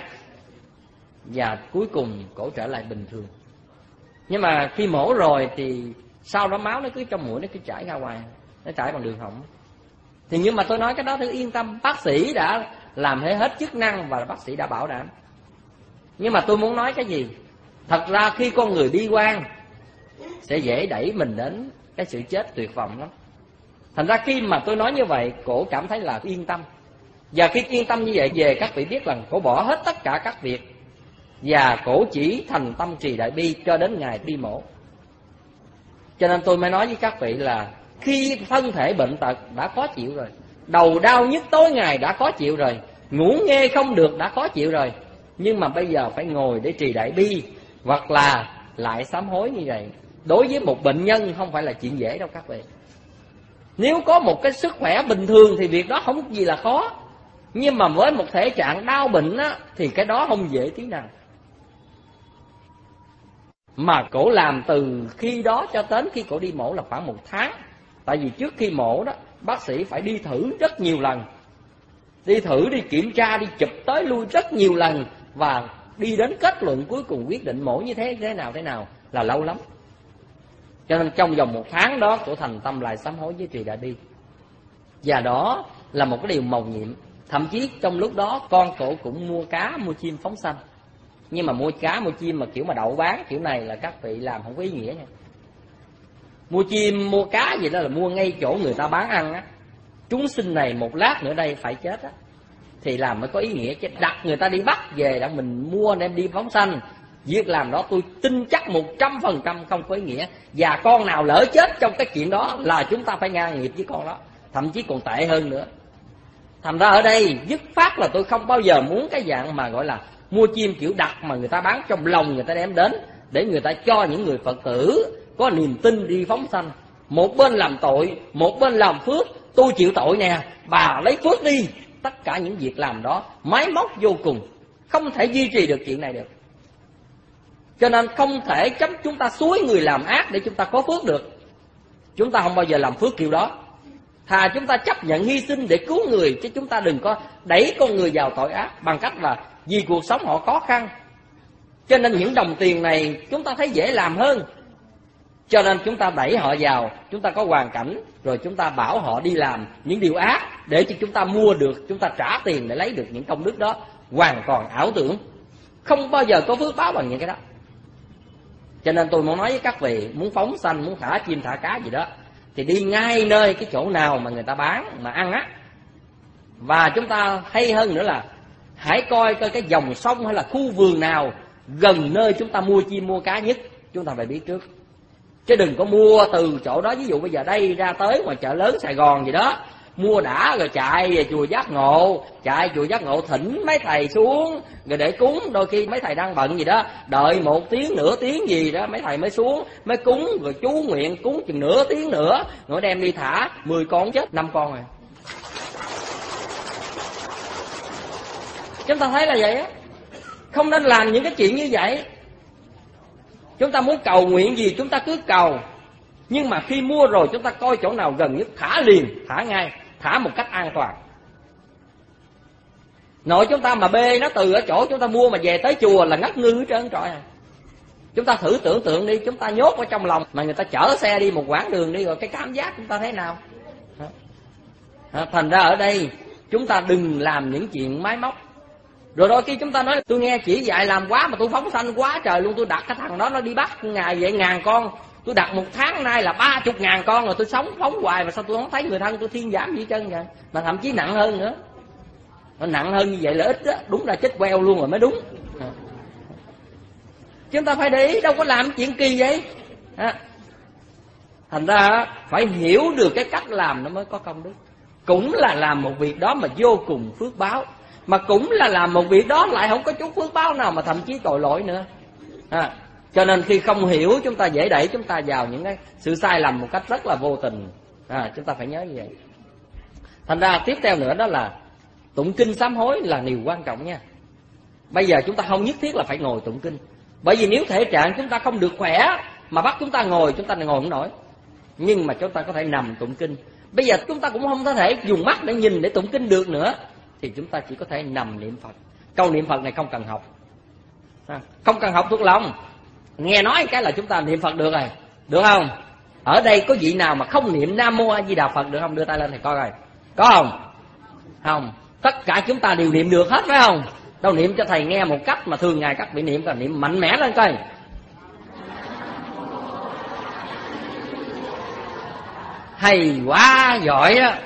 Và cuối cùng cổ trở lại bình thường. Nhưng mà khi mổ rồi thì sau đó máu nó cứ trong mũi, nó cứ chảy ra ngoài, nó chảy bằng đường họng. Thì nhưng mà tôi nói cái đó thì yên tâm, bác sĩ đã làm hết chức năng và bác sĩ đã bảo đảm. Nhưng mà tôi muốn nói cái gì? Thật ra khi con người bi quan sẽ dễ đẩy mình đến cái sự chết tuyệt vọng lắm. Thành ra khi mà tôi nói như vậy, cổ cảm thấy là yên tâm. Và khi yên tâm như vậy về, các vị biết rằng cổ bỏ hết tất cả các việc và cổ chỉ thành tâm trì đại bi cho đến ngày đi mổ. Cho nên tôi mới nói với các vị là khi thân thể bệnh tật đã khó chịu rồi, đầu đau nhức tối ngày đã khó chịu rồi, ngủ nghe không được đã khó chịu rồi, nhưng mà bây giờ phải ngồi để trì đại bi hoặc là lại sám hối như vậy, đối với một bệnh nhân không phải là chuyện dễ đâu các vị. Nếu có một cái sức khỏe bình thường thì việc đó không gì là khó. Nhưng mà với một thể trạng đau bệnh á, thì cái đó không dễ tí nào. Mà cổ làm từ khi đó cho đến khi cổ đi mổ là khoảng một tháng. Tại vì trước khi mổ đó, bác sĩ phải đi thử rất nhiều lần. Đi thử, đi kiểm tra, đi chụp tới lui rất nhiều lần. Và đi đến kết luận cuối cùng quyết định mổ như thế thế nào thế nào là lâu lắm. Cho nên trong vòng một tháng đó, cổ thành tâm lại sám hối với trì đại bi. Và đó là một cái điều mầu nhiệm. Thậm chí trong lúc đó con cổ cũng mua cá, mua chim phóng sanh. Nhưng mà mua cá, mua chim mà kiểu mà đậu bán kiểu này là các vị làm không có ý nghĩa nha. Mua chim, mua cá gì đó là mua ngay chỗ người ta bán ăn á. Chúng sinh này một lát nữa đây phải chết á, thì làm mới có ý nghĩa. Chứ đặt người ta đi bắt về đã mình mua đem đi phóng sanh, việc làm đó tôi tin chắc một trăm phần trăm không có ý nghĩa. Và con nào lỡ chết trong cái chuyện đó là chúng ta phải ngang nghiệp với con đó, thậm chí còn tệ hơn nữa. Thành ra ở đây dứt phát là tôi không bao giờ muốn cái dạng mà gọi là mua chim kiểu đặt mà người ta bán trong lòng người ta đem đến, để người ta cho những người Phật tử có niềm tin đi phóng sanh. Một bên làm tội, một bên làm phước. Tôi chịu tội nè, bà lấy phước đi. Tất cả những việc làm đó máy móc vô cùng, không thể duy trì được chuyện này được. Cho nên không thể chấp chúng ta xúi người làm ác để chúng ta có phước được. Chúng ta không bao giờ làm phước kiểu đó. Thà chúng ta chấp nhận hy sinh để cứu người, chứ chúng ta đừng có đẩy con người vào tội ác bằng cách là vì cuộc sống họ khó khăn. Cho nên những đồng tiền này chúng ta thấy dễ làm hơn, cho nên chúng ta đẩy họ vào. Chúng ta có hoàn cảnh rồi chúng ta bảo họ đi làm những điều ác để cho chúng ta mua được, chúng ta trả tiền để lấy được những công đức đó. Hoàn toàn ảo tưởng, không bao giờ có phước báo bằng những cái đó. Cho nên tôi muốn nói với các vị, muốn phóng sanh, muốn thả chim thả cá gì đó, thì đi ngay nơi cái chỗ nào mà người ta bán mà ăn á. Và chúng ta hay hơn nữa là hãy coi coi cái dòng sông hay là khu vườn nào gần nơi chúng ta mua chim mua cá nhất, chúng ta phải biết trước. Chứ đừng có mua từ chỗ đó. Ví dụ bây giờ đây ra tới ngoài chợ lớn Sài Gòn gì đó, mua đã rồi chạy về chùa Giác Ngộ, chạy chùa Giác Ngộ thỉnh mấy thầy xuống rồi để cúng. Đôi khi mấy thầy đang bận gì đó, đợi một tiếng nửa tiếng gì đó mấy thầy mới xuống mới cúng, rồi chú nguyện cúng chừng nửa tiếng nữa rồi đem đi thả. Mười con chết năm con rồi. Chúng ta thấy là vậy á, không nên làm những cái chuyện như vậy. Chúng ta muốn cầu nguyện gì chúng ta cứ cầu, nhưng mà khi mua rồi chúng ta coi chỗ nào gần nhất thả liền, thả ngay, thả một cách an toàn. Nội chúng ta mà bê nó từ ở chỗ chúng ta mua mà về tới chùa là ngất ngư hết trơn trọi à. Chúng ta thử tưởng tượng đi, chúng ta nhốt ở trong lòng mà người ta chở xe đi một quãng đường đi, rồi cái cảm giác chúng ta thế nào? Thành ra ở đây chúng ta đừng làm những chuyện máy móc. Rồi đôi khi chúng ta nói tôi nghe chỉ dạy làm quá mà tôi phóng sanh quá trời luôn. Tôi đặt cái thằng đó nó đi bắt ngày vậy ngàn con, tôi đặt một tháng nay là ba chục ngàn con rồi, tôi sống phóng hoài mà sao tôi không thấy người thân tôi thiên giảm gì chân vậy? Mà thậm chí nặng hơn nữa. Nó nặng hơn như vậy là ít đó, đúng là chết queo luôn rồi mới đúng. Chúng ta phải để ý, đâu có làm chuyện kỳ vậy. Thành ra phải hiểu được cái cách làm nó mới có công đức. Cũng là làm một việc đó mà vô cùng phước báo, mà cũng là làm một việc đó lại không có chút phước báo nào, mà thậm chí tội lỗi nữa. À, cho nên khi không hiểu chúng ta dễ đẩy chúng ta vào những cái sự sai lầm một cách rất là vô tình. À, chúng ta phải nhớ như vậy. Thành ra tiếp theo nữa đó là tụng kinh sám hối là điều quan trọng nha. Bây giờ chúng ta không nhất thiết là phải ngồi tụng kinh, bởi vì nếu thể trạng chúng ta không được khỏe mà bắt chúng ta ngồi, chúng ta ngồi không nổi. Nhưng mà chúng ta có thể nằm tụng kinh. Bây giờ chúng ta cũng không có thể dùng mắt để nhìn để tụng kinh được nữa, thì chúng ta chỉ có thể nằm niệm Phật. Câu niệm Phật này không cần học, không cần học thuộc lòng, nghe nói cái là chúng ta niệm Phật được rồi, được không? Ở đây có vị nào mà không niệm Nam Mô A Di Đà Phật được không? Đưa tay lên thầy coi coi, có không? Không, tất cả chúng ta đều niệm được hết phải không? Đâu niệm cho thầy nghe một cách mà thường ngày các vị niệm, là niệm mạnh mẽ lên coi. Hay quá, giỏi á.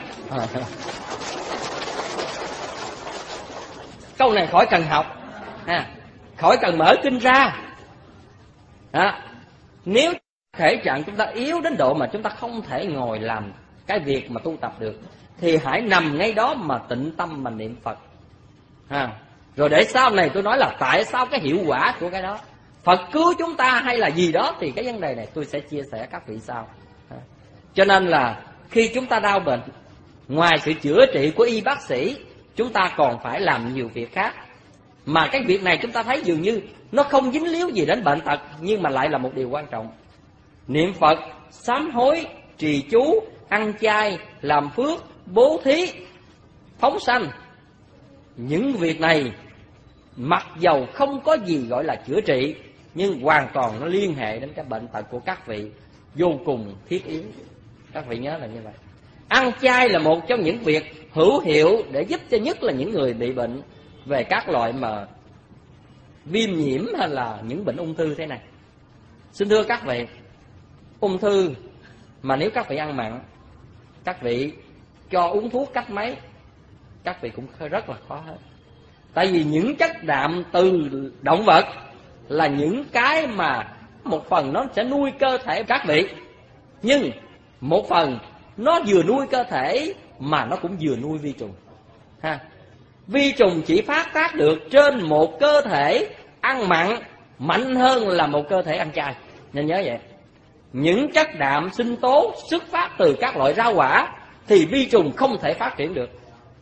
Câu này khỏi cần học, à, khỏi cần mở kinh ra. À, nếu thể trạng chúng ta yếu đến độ mà chúng ta không thể ngồi làm cái việc mà tu tập được, thì hãy nằm ngay đó mà tịnh tâm mà niệm Phật. À, rồi để sau này tôi nói là tại sao cái hiệu quả của cái đó, Phật cứu chúng ta hay là gì đó, thì cái vấn đề này tôi sẽ chia sẻ các vị sau. À, cho nên là khi chúng ta đau bệnh, ngoài sự chữa trị của y bác sĩ, chúng ta còn phải làm nhiều việc khác. Mà cái việc này chúng ta thấy dường như nó không dính líu gì đến bệnh tật, nhưng mà lại là một điều quan trọng. Niệm Phật, sám hối, trì chú, ăn chay, làm phước, bố thí, phóng sanh. Những việc này mặc dầu không có gì gọi là chữa trị, nhưng hoàn toàn nó liên hệ đến cái bệnh tật của các vị vô cùng thiết yếu. Các vị nhớ là như vậy. Ăn chay là một trong những việc hữu hiệu để giúp cho nhất là những người bị bệnh về các loại mà viêm nhiễm hay là những bệnh ung thư thế này. Xin thưa các vị, ung thư mà nếu các vị ăn mặn, các vị cho uống thuốc cách mấy, các vị cũng rất là khó hết. Tại vì những chất đạm từ động vật là những cái mà một phần nó sẽ nuôi cơ thể các vị, nhưng một phần nó vừa nuôi cơ thể mà nó cũng vừa nuôi vi trùng. Ha. Vi trùng chỉ phát tác được trên một cơ thể ăn mặn mạnh hơn là một cơ thể ăn chay. Nên nhớ vậy. Những chất đạm sinh tố xuất phát từ các loại rau quả thì vi trùng không thể phát triển được.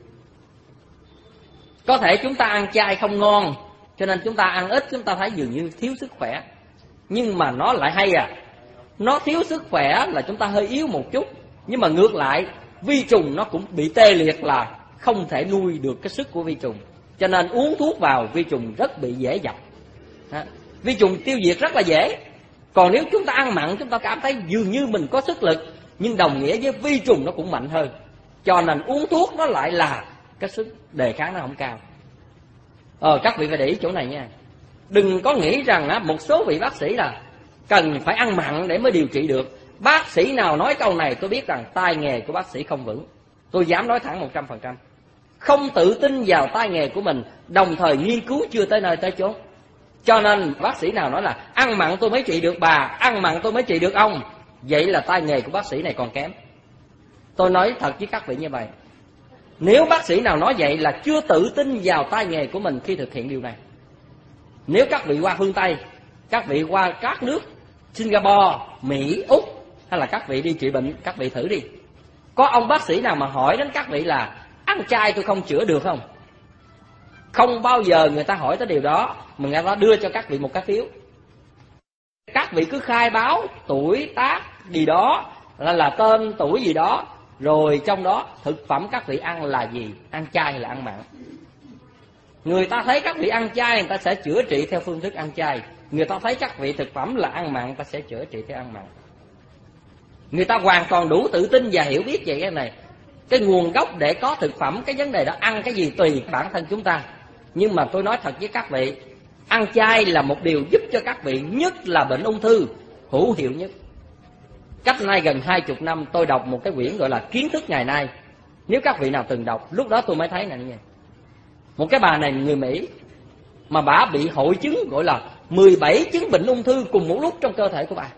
Có thể chúng ta ăn chay không ngon, cho nên chúng ta ăn ít, chúng ta thấy dường như thiếu sức khỏe. Nhưng mà nó lại hay à, nó thiếu sức khỏe là chúng ta hơi yếu một chút. Nhưng mà ngược lại, vi trùng nó cũng bị tê liệt, là không thể nuôi được cái sức của vi trùng. Cho nên uống thuốc vào vi trùng rất bị dễ dập. Vi trùng tiêu diệt rất là dễ. Còn nếu chúng ta ăn mặn, chúng ta cảm thấy dường như mình có sức lực, nhưng đồng nghĩa với vi trùng nó cũng mạnh hơn. Cho nên uống thuốc nó lại là cái sức đề kháng nó không cao. Ờ, các vị phải để ý chỗ này nha. Đừng có nghĩ rằng á, một số vị bác sĩ là cần phải ăn mặn để mới điều trị được. Bác sĩ nào nói câu này tôi biết rằng tay nghề của bác sĩ không vững. Tôi dám nói thẳng một trăm phần trăm. Không tự tin vào tay nghề của mình, đồng thời nghiên cứu chưa tới nơi tới chốn. Cho nên bác sĩ nào nói là ăn mặn tôi mới trị được bà, ăn mặn tôi mới trị được ông, vậy là tay nghề của bác sĩ này còn kém. Tôi nói thật với các vị như vậy. Nếu bác sĩ nào nói vậy là chưa tự tin vào tay nghề của mình khi thực hiện điều này. Nếu các vị qua phương Tây, các vị qua các nước Singapore, Mỹ, Úc, hay là các vị đi trị bệnh, các vị thử đi. Có ông bác sĩ nào mà hỏi đến các vị là ăn chay tôi không chữa được không? Không bao giờ người ta hỏi tới điều đó, mà người ta đưa cho các vị một cái phiếu. Các vị cứ khai báo tuổi tác gì đó, là, là tên tuổi gì đó, rồi trong đó thực phẩm các vị ăn là gì, ăn chay hay là ăn mặn. Người ta thấy các vị ăn chay, người ta sẽ chữa trị theo phương thức ăn chay. Người ta thấy các vị thực phẩm là ăn mặn, người ta sẽ chữa trị theo ăn mặn. Người ta hoàn toàn đủ tự tin và hiểu biết về cái này. Cái nguồn gốc để có thực phẩm, cái vấn đề đó ăn cái gì tùy bản thân chúng ta. Nhưng mà tôi nói thật với các vị, ăn chay là một điều giúp cho các vị, nhất là bệnh ung thư, hữu hiệu nhất. Cách nay gần hai chục năm tôi đọc một cái quyển gọi là Kiến thức ngày nay. Nếu các vị nào từng đọc, lúc đó tôi mới thấy này như một cái bà này người Mỹ, mà bà bị hội chứng gọi là mười bảy chứng bệnh ung thư cùng một lúc trong cơ thể của bà.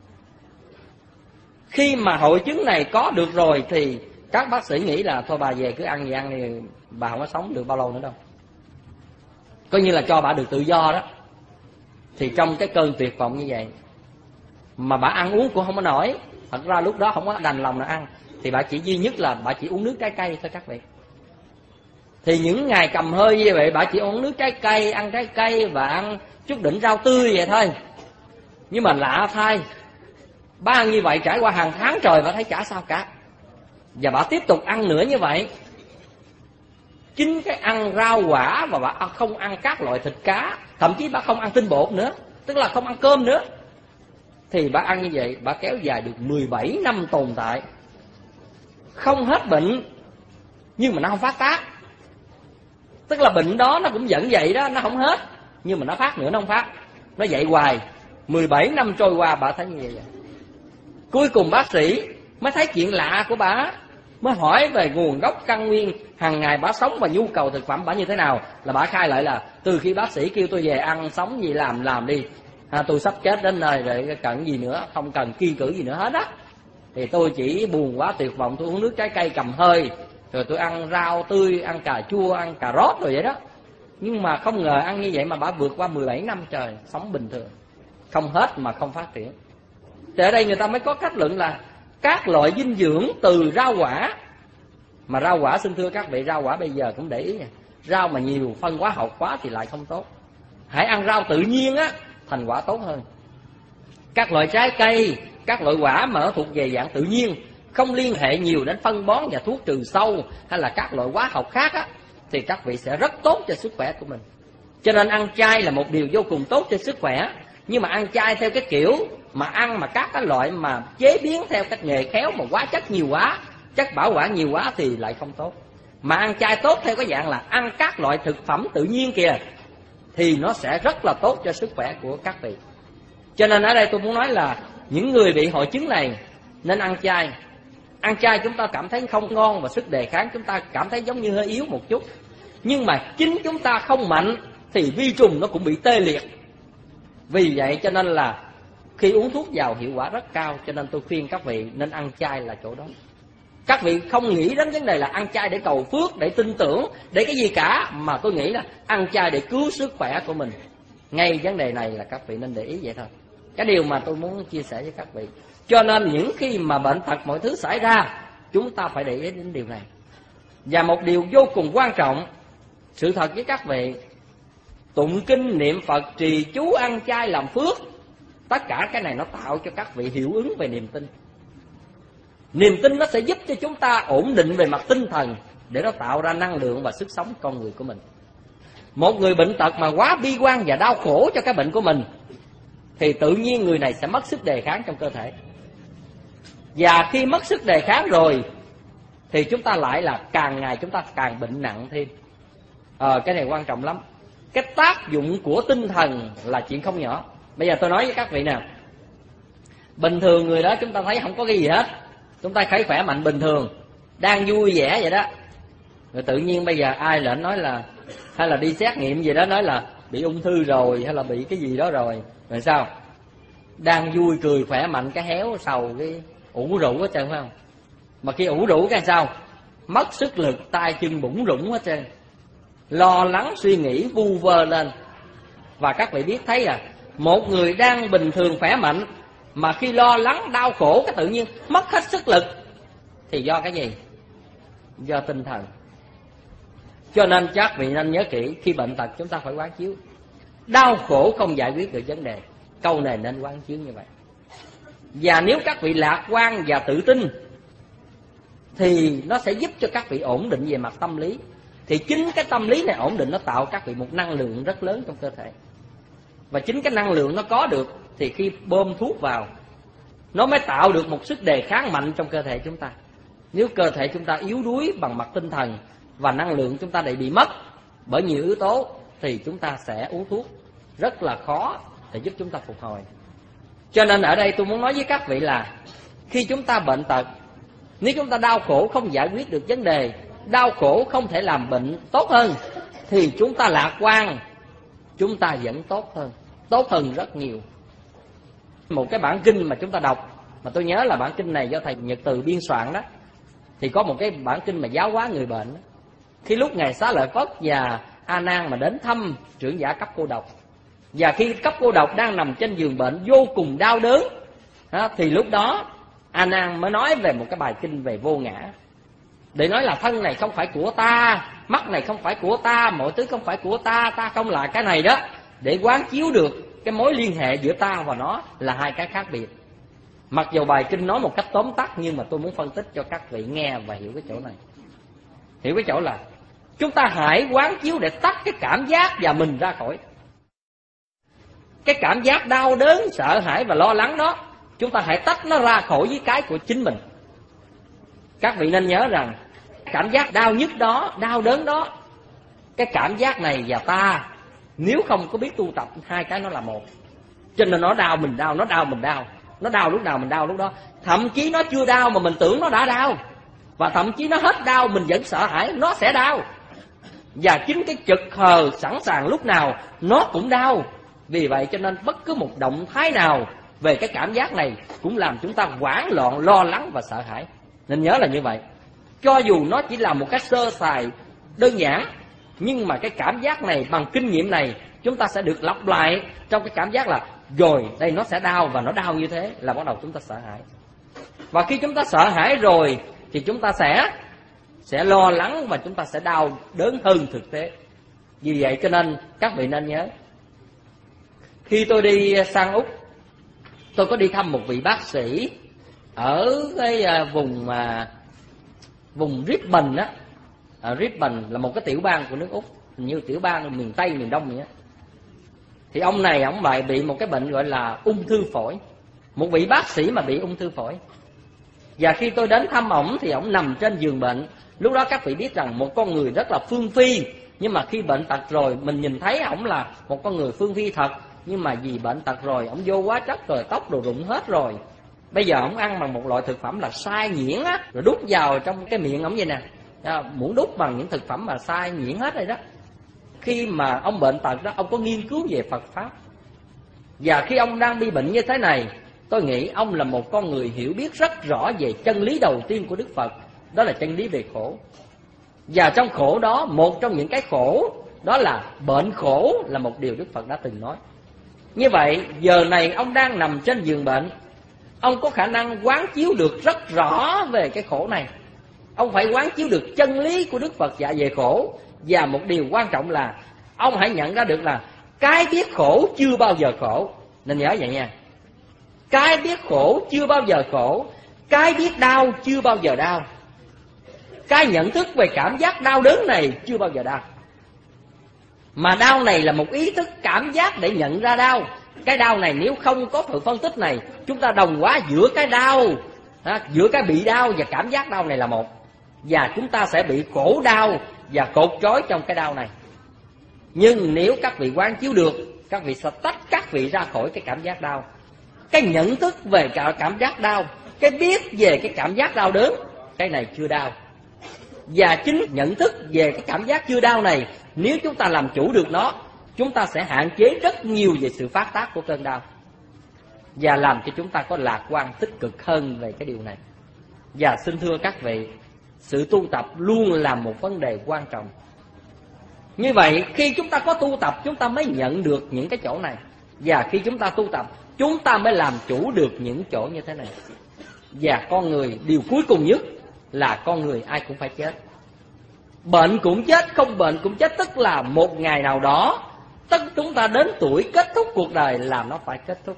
Khi mà hội chứng này có được rồi thì các bác sĩ nghĩ là thôi bà về cứ ăn gì ăn thì bà không có sống được bao lâu nữa đâu. Coi như là cho bà được tự do đó. Thì trong cái cơn tuyệt vọng như vậy, mà bà ăn uống cũng không có nổi, thật ra lúc đó không có đành lòng nào ăn, thì bà chỉ duy nhất là bà chỉ uống nước trái cây thôi các vị. Thì những ngày cầm hơi như vậy, bà chỉ uống nước trái cây, ăn trái cây và ăn chút đỉnh rau tươi vậy thôi. Nhưng mà lạ thay, bà ăn như vậy trải qua hàng tháng trời bà thấy chả sao cả. Và bà tiếp tục ăn nữa như vậy. Chính cái ăn rau quả và bà không ăn các loại thịt cá, thậm chí bà không ăn tinh bột nữa, tức là không ăn cơm nữa. Thì bà ăn như vậy, bà kéo dài được mười bảy năm tồn tại. Không hết bệnh, nhưng mà nó không phát tác. Tức là bệnh đó nó cũng vẫn vậy đó, nó không hết, nhưng mà nó phát nữa nó không phát. Nó vậy hoài, mười bảy năm trôi qua bà thấy như vậy. Cuối cùng bác sĩ mới thấy chuyện lạ của bà, mới hỏi về nguồn gốc căn nguyên hàng ngày bà sống và nhu cầu thực phẩm bà như thế nào. Là bà khai lại là từ khi bác sĩ kêu tôi về ăn sống gì làm làm đi, à, tôi sắp chết đến nơi rồi, cần gì nữa, không cần kiêng cữ gì nữa hết á. Thì tôi chỉ buồn quá tuyệt vọng, tôi uống nước trái cây cầm hơi, rồi tôi ăn rau tươi, ăn cà chua, ăn cà rốt rồi vậy đó. Nhưng mà không ngờ ăn như vậy mà bà vượt qua mười bảy năm trời, sống bình thường, không hết mà không phát triển. Thì ở đây người ta mới có kết luận là các loại dinh dưỡng từ rau quả. Mà rau quả xin thưa các vị, rau quả bây giờ cũng để ý nha, rau mà nhiều phân hóa học quá thì lại không tốt. Hãy ăn rau tự nhiên á, thành quả tốt hơn. Các loại trái cây, các loại quả mà nó thuộc về dạng tự nhiên, không liên hệ nhiều đến phân bón và thuốc trừ sâu hay là các loại hóa học khác á, thì các vị sẽ rất tốt cho sức khỏe của mình. Cho nên ăn chay là một điều vô cùng tốt cho sức khỏe. Nhưng mà ăn chay theo cái kiểu mà ăn mà các cái loại mà chế biến theo cách nghề khéo mà hóa chất nhiều quá, chất bảo quản nhiều quá thì lại không tốt. Mà ăn chay tốt theo cái dạng là ăn các loại thực phẩm tự nhiên kìa, thì nó sẽ rất là tốt cho sức khỏe của các vị. Cho nên ở đây tôi muốn nói là những người bị hội chứng này nên ăn chay. Ăn chay chúng ta cảm thấy không ngon và sức đề kháng chúng ta cảm thấy giống như hơi yếu một chút. Nhưng mà chính chúng ta không mạnh thì vi trùng nó cũng bị tê liệt. Vì vậy cho nên là khi uống thuốc vào hiệu quả rất cao. Cho nên tôi khuyên các vị nên ăn chay là chỗ đó. Các vị không nghĩ đến vấn đề là ăn chay để cầu phước, để tin tưởng, để cái gì cả. Mà tôi nghĩ là ăn chay để cứu sức khỏe của mình. Ngay vấn đề này là các vị nên để ý vậy thôi. Cái điều mà tôi muốn chia sẻ với các vị. Cho nên những khi mà bệnh tật mọi thứ xảy ra, chúng ta phải để ý đến điều này. Và một điều vô cùng quan trọng, sự thật với các vị, tụng kinh, niệm Phật, trì chú, ăn chay, làm phước, tất cả cái này nó tạo cho các vị hiệu ứng về niềm tin. Niềm tin nó sẽ giúp cho chúng ta ổn định về mặt tinh thần, để nó tạo ra năng lượng và sức sống con người của mình. Một người bệnh tật mà quá bi quan và đau khổ cho cái bệnh của mình, thì tự nhiên người này sẽ mất sức đề kháng trong cơ thể. Và khi mất sức đề kháng rồi, thì chúng ta lại là càng ngày chúng ta càng bệnh nặng thêm. Ờ, cái này quan trọng lắm. Cái tác dụng của tinh thần là chuyện không nhỏ. Bây giờ tôi nói với các vị nào, bình thường người đó chúng ta thấy không có cái gì hết, chúng ta thấy khỏe mạnh bình thường, đang vui vẻ vậy đó, rồi tự nhiên bây giờ ai lệnh nói là, hay là đi xét nghiệm gì đó nói là bị ung thư rồi, hay là bị cái gì đó rồi, rồi sao? Đang vui cười khỏe mạnh cái héo sầu, cái ủ rũ hết trơn, phải không? Mà khi ủ rũ cái sao? Mất sức lực, tay chân bủn rủn hết trơn, lo lắng suy nghĩ vu vơ lên. Và các vị biết thấy à, một người đang bình thường khỏe mạnh mà khi lo lắng đau khổ cái tự nhiên mất hết sức lực, thì do cái gì? Do tinh thần. Cho nên các vị nên nhớ kỹ, khi bệnh tật chúng ta phải quán chiếu. Đau khổ không giải quyết được vấn đề, câu này nên quán chiếu như vậy. Và nếu các vị lạc quan và tự tin, thì nó sẽ giúp cho các vị ổn định về mặt tâm lý. Thì chính cái tâm lý này ổn định, nó tạo các vị một năng lượng rất lớn trong cơ thể. Và chính cái năng lượng nó có được, thì khi bơm thuốc vào, nó mới tạo được một sức đề kháng mạnh trong cơ thể chúng ta. Nếu cơ thể chúng ta yếu đuối bằng mặt tinh thần, và năng lượng chúng ta lại bị mất bởi nhiều yếu tố, thì chúng ta sẽ uống thuốc rất là khó để giúp chúng ta phục hồi. Cho nên ở đây tôi muốn nói với các vị là, khi chúng ta bệnh tật, nếu chúng ta đau khổ không giải quyết được vấn đề, đau khổ không thể làm bệnh tốt hơn, thì chúng ta lạc quan, chúng ta vẫn tốt hơn, tốt hơn rất nhiều. Một cái bản kinh mà chúng ta đọc, mà tôi nhớ là bản kinh này do thầy Nhật Từ biên soạn đó, thì có một cái bản kinh mà giáo hóa người bệnh đó. Khi lúc ngài Xá Lợi Phất và A Nan mà đến thăm trưởng giả cấp cô độc, và khi cấp cô độc đang nằm trên giường bệnh vô cùng đau đớn, thì lúc đó A Nan mới nói về một cái bài kinh về vô ngã, để nói là thân này không phải của ta, mắt này không phải của ta, mọi thứ không phải của ta, ta không là cái này đó, để quán chiếu được cái mối liên hệ giữa ta và nó là hai cái khác biệt. Mặc dù bài kinh nói một cách tóm tắt, nhưng mà tôi muốn phân tích cho các vị nghe và hiểu cái chỗ này. Hiểu cái chỗ là chúng ta hãy quán chiếu để tách cái cảm giác và mình ra khỏi. Cái cảm giác đau đớn, sợ hãi và lo lắng đó, chúng ta hãy tách nó ra khỏi với cái của chính mình. Các vị nên nhớ rằng, cảm giác đau nhức đó, đau đớn đó, cái cảm giác này và ta, nếu không có biết tu tập, hai cái nó là một. Cho nên nó đau mình đau, nó đau mình đau, nó đau lúc nào mình đau lúc đó. Thậm chí nó chưa đau mà mình tưởng nó đã đau, và thậm chí nó hết đau mình vẫn sợ hãi, nó sẽ đau. Và chính cái chực khờ sẵn sàng lúc nào nó cũng đau. Vì vậy cho nên bất cứ một động thái nào về cái cảm giác này cũng làm chúng ta hoảng loạn, lo lắng và sợ hãi. Nên nhớ là như vậy. Cho dù nó chỉ là một cái sơ sài đơn giản, nhưng mà cái cảm giác này, bằng kinh nghiệm này, chúng ta sẽ được lặp lại trong cái cảm giác là rồi đây nó sẽ đau, và nó đau như thế là bắt đầu chúng ta sợ hãi. Và khi chúng ta sợ hãi rồi thì chúng ta sẽ sẽ lo lắng, và chúng ta sẽ đau đớn hơn thực tế. Vì vậy cho nên các vị nên nhớ, khi tôi đi sang Úc, tôi có đi thăm một vị bác sĩ ở cái vùng vùng Brisbane á. Ở Brisbane là một cái tiểu bang của nước Úc, hình như tiểu bang miền Tây miền Đông vậy á. Thì ông này ông lại bị một cái bệnh gọi là ung thư phổi, một vị bác sĩ mà bị ung thư phổi. Và khi tôi đến thăm ổng thì ổng nằm trên giường bệnh. Lúc đó các vị biết rằng một con người rất là phương phi, nhưng mà khi bệnh tật rồi mình nhìn thấy ổng là một con người phương phi thật, nhưng mà vì bệnh tật rồi ổng vô quá chất rồi, tóc đồ rụng hết rồi. Bây giờ ổng ăn bằng một loại thực phẩm là sai nhuyễn á, rồi đút vào trong cái miệng ổng vậy nè, muốn đút bằng những thực phẩm mà sai nhuyễn hết rồi đó. Khi mà ông bệnh tật đó, ông có nghiên cứu về Phật Pháp. Và khi ông đang bị bệnh như thế này, tôi nghĩ ông là một con người hiểu biết rất rõ về chân lý đầu tiên của Đức Phật, đó là chân lý về khổ. Và trong khổ đó, một trong những cái khổ đó là bệnh khổ, là một điều Đức Phật đã từng nói. Như vậy, giờ này ông đang nằm trên giường bệnh, ông có khả năng quán chiếu được rất rõ về cái khổ này. Ông phải quán chiếu được chân lý của Đức Phật dạy về khổ. Và một điều quan trọng là ông hãy nhận ra được là cái biết khổ chưa bao giờ khổ. Nên nhớ vậy nha. Cái biết khổ chưa bao giờ khổ. Cái biết đau chưa bao giờ đau, cái nhận thức về cảm giác đau đớn này chưa bao giờ đau. Mà đau này là một ý thức cảm giác để nhận ra đau. Cái đau này nếu không có sự phân tích này, chúng ta đồng hóa giữa cái đau, giữa cái bị đau và cảm giác đau này là một. Và chúng ta sẽ bị khổ đau và cột trói trong cái đau này. Nhưng nếu các vị quán chiếu được, các vị sẽ tách các vị ra khỏi cái cảm giác đau. Cái nhận thức về cảm giác đau, cái biết về cái cảm giác đau đớn, cái này chưa đau. Và chính nhận thức về cái cảm giác chưa đau này, nếu chúng ta làm chủ được nó, chúng ta sẽ hạn chế rất nhiều về sự phát tác của cơn đau, và làm cho chúng ta có lạc quan tích cực hơn về cái điều này. Và xin thưa các vị, sự tu tập luôn là một vấn đề quan trọng. Như vậy khi chúng ta có tu tập, chúng ta mới nhận được những cái chỗ này. Và khi chúng ta tu tập, chúng ta mới làm chủ được những chỗ như thế này. Và con người, điều cuối cùng nhất là con người ai cũng phải chết. Bệnh cũng chết, không bệnh cũng chết. Tức là một ngày nào đó tất chúng ta đến tuổi kết thúc cuộc đời là nó phải kết thúc.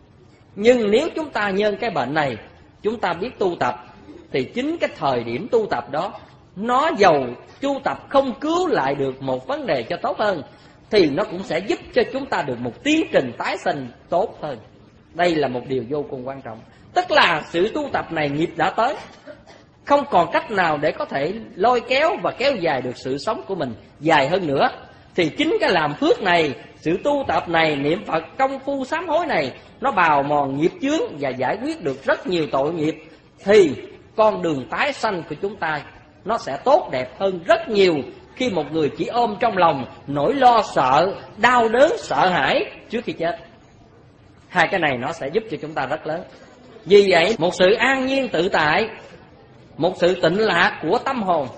Nhưng nếu chúng ta nhân cái bệnh này, chúng ta biết tu tập, thì chính cái thời điểm tu tập đó, nó dầu tu tập không cứu lại được một vấn đề cho tốt hơn, thì nó cũng sẽ giúp cho chúng ta được một tiến trình tái sinh tốt hơn. Đây là một điều vô cùng quan trọng. Tức là sự tu tập này nghiệp đã tới, không còn cách nào để có thể lôi kéo và kéo dài được sự sống của mình dài hơn nữa. Thì chính cái làm phước này, sự tu tập này, niệm Phật, công phu sám hối này, nó bào mòn nghiệp chướng và giải quyết được rất nhiều tội nghiệp. Thì con đường tái sanh của chúng ta nó sẽ tốt đẹp hơn rất nhiều. Khi một người chỉ ôm trong lòng nỗi lo sợ, đau đớn, sợ hãi trước khi chết. Hai cái này nó sẽ giúp cho chúng ta rất lớn. Vì vậy, một sự an nhiên tự tại, một sự tịnh lạc của tâm hồn,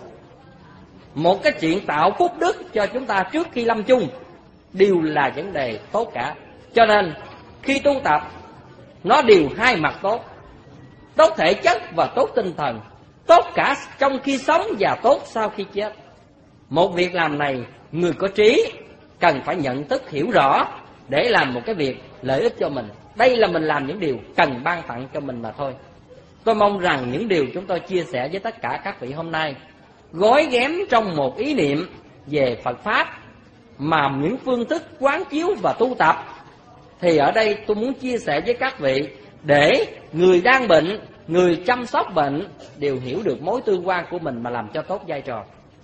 một cái chuyện tạo phúc đức cho chúng ta trước khi lâm chung, đều là vấn đề tốt cả. Cho nên khi tu tập, nó đều hai mặt tốt, tốt thể chất và tốt tinh thần, tốt cả trong khi sống và tốt sau khi chết. Một việc làm này, người có trí cần phải nhận thức hiểu rõ để làm một cái việc lợi ích cho mình. Đây là mình làm những điều cần ban tặng cho mình mà thôi. Tôi mong rằng những điều chúng tôi chia sẻ với tất cả các vị hôm nay gói ghém trong một ý niệm về Phật Pháp, mà những phương thức quán chiếu và tu tập. Thì ở đây tôi muốn chia sẻ với các vị để người đang bệnh, người chăm sóc bệnh đều hiểu được mối tương quan của mình mà làm cho tốt vai trò.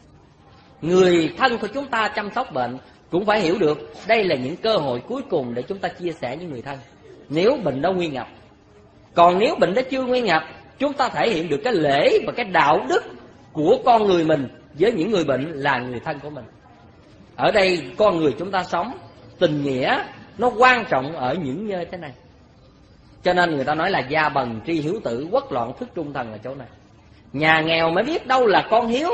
Người thân của chúng ta chăm sóc bệnh cũng phải hiểu được đây là những cơ hội cuối cùng để chúng ta chia sẻ với người thân, nếu bệnh đó nguy ngập. Còn nếu bệnh đó chưa nguy ngập, chúng ta thể hiện được cái lễ và cái đạo đức của con người mình với những người bệnh là người thân của mình. Ở đây con người chúng ta sống, tình nghĩa nó quan trọng ở những nơi thế này. Cho nên người ta nói là gia bần tri hiếu tử, quốc loạn thức trung thần ở chỗ này. Nhà nghèo mới biết đâu là con hiếu,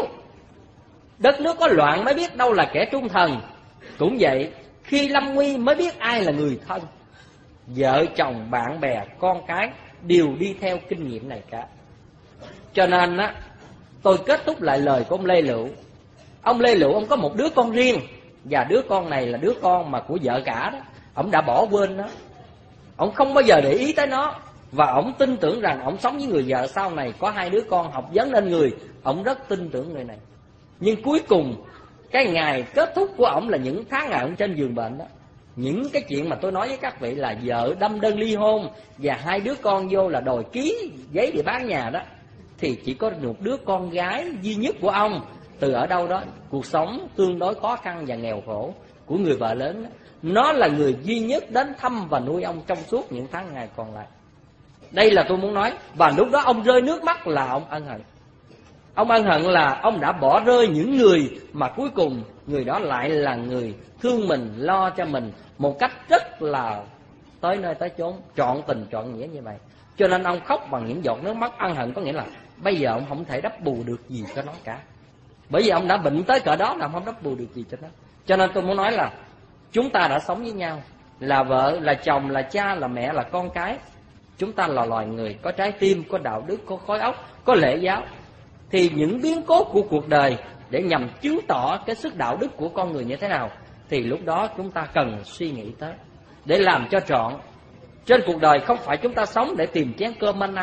đất nước có loạn mới biết đâu là kẻ trung thần. Cũng vậy, khi lâm nguy mới biết ai là người thân. Vợ chồng, bạn bè, con cái đều đi theo kinh nghiệm này cả. Cho nên á, tôi kết thúc lại lời của ông Lê Lựu. Ông Lê Lựu ông có một đứa con riêng, và đứa con này là đứa con mà của vợ cả đó. Ông đã bỏ quên nó, ông không bao giờ để ý tới nó. Và ông tin tưởng rằng ông sống với người vợ sau này có hai đứa con học vấn nên người. Ông rất tin tưởng người này. Nhưng cuối cùng cái ngày kết thúc của ông là những tháng ngày ông trên giường bệnh đó. Những cái chuyện mà tôi nói với các vị là vợ đâm đơn ly hôn và hai đứa con vô là đòi ký giấy để bán nhà đó, thì chỉ có một đứa con gái duy nhất của ông, từ ở đâu đó cuộc sống tương đối khó khăn và nghèo khổ của người vợ lớn đó, nó là người duy nhất đến thăm và nuôi ông trong suốt những tháng ngày còn lại. Đây là tôi muốn nói. Và lúc đó ông rơi nước mắt là ông ân hận. Ông ân hận là ông đã bỏ rơi những người mà cuối cùng người đó lại là người thương mình, lo cho mình một cách rất là tới nơi tới chốn, trọn tình trọn nghĩa như vậy. Cho nên ông khóc bằng những giọt nước mắt ân hận. Có nghĩa là bây giờ ông không thể đắp bù được gì cho nó cả, bởi vì ông đã bệnh tới cỡ đó là ông không đắp bù được gì cho nó. Cho nên tôi muốn nói là chúng ta đã sống với nhau, là vợ, là chồng, là cha, là mẹ, là con cái. Chúng ta là loài người có trái tim, có đạo đức, có khối óc, có lễ giáo. Thì những biến cố của cuộc đời để nhằm chứng tỏ cái sức đạo đức của con người như thế nào, thì lúc đó chúng ta cần suy nghĩ tới để làm cho trọn. Trên cuộc đời không phải chúng ta sống để tìm chén cơm manh áo,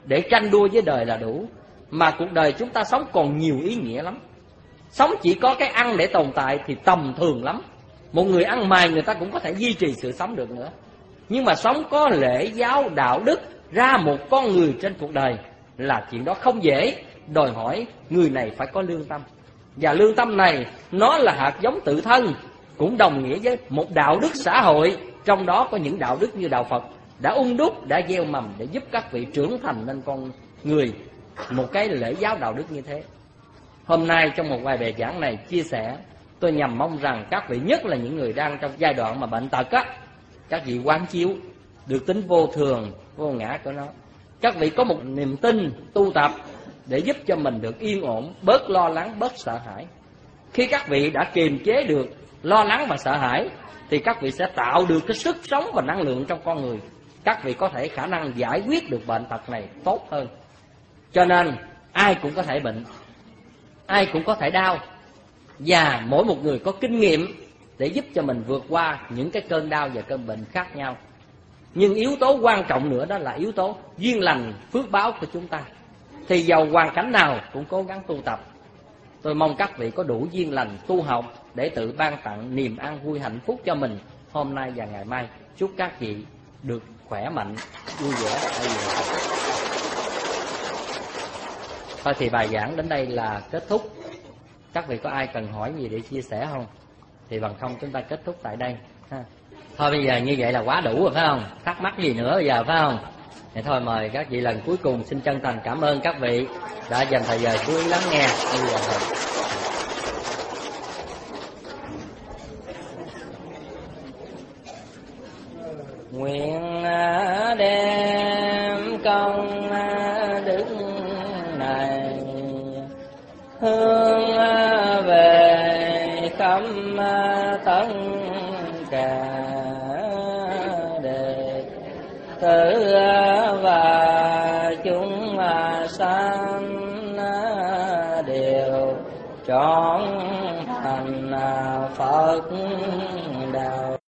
để tranh đua với đời là đủ. Mà cuộc đời chúng ta sống còn nhiều ý nghĩa lắm. Sống chỉ có cái ăn để tồn tại thì tầm thường lắm. Một người ăn mày người ta cũng có thể duy trì sự sống được nữa. Nhưng mà sống có lễ giáo đạo đức ra một con người trên cuộc đời là chuyện đó không dễ. Đòi hỏi người này phải có lương tâm. Và lương tâm này nó là hạt giống tự thân, cũng đồng nghĩa với một đạo đức xã hội. Trong đó có những đạo đức như đạo Phật đã ung đúc, đã gieo mầm để giúp các vị trưởng thành nên con người một cái lễ giáo đạo đức như thế. Hôm nay trong một vài bài giảng này chia sẻ, tôi nhằm mong rằng các vị, nhất là những người đang trong giai đoạn mà bệnh tật á, các vị quán chiếu được tính vô thường, vô ngã của nó. Các vị có một niềm tin tu tập để giúp cho mình được yên ổn, bớt lo lắng, bớt sợ hãi. Khi các vị đã kiềm chế được lo lắng và sợ hãi thì các vị sẽ tạo được cái sức sống và năng lượng trong con người. Các vị có thể khả năng giải quyết được bệnh tật này tốt hơn. Cho nên ai cũng có thể bệnh, ai cũng có thể đau, và mỗi một người có kinh nghiệm để giúp cho mình vượt qua những cái cơn đau và cơn bệnh khác nhau. Nhưng yếu tố quan trọng nữa đó là yếu tố duyên lành phước báo của chúng ta. Thì dầu hoàn cảnh nào cũng cố gắng tu tập. Tôi mong các vị có đủ duyên lành tu học để tự ban tặng niềm an vui hạnh phúc cho mình hôm nay và ngày mai. Chúc các vị được khỏe mạnh, vui vẻ. Thôi thì bài giảng đến đây là kết thúc. Các vị có ai cần hỏi gì để chia sẻ không? Thì bằng không chúng ta kết thúc tại đây ha. Thôi bây giờ như vậy là quá đủ rồi phải không? Thắc mắc gì nữa bây giờ phải không? Thì thôi mời các vị lần cuối cùng xin chân thành cảm ơn các vị đã dành thời giờ chú ý lắng nghe. Bây giờ thôi. Nguyện đem công đức này hướng về khắp tất cả đệ tử và chúng sanh đều trọn thành Phật đạo.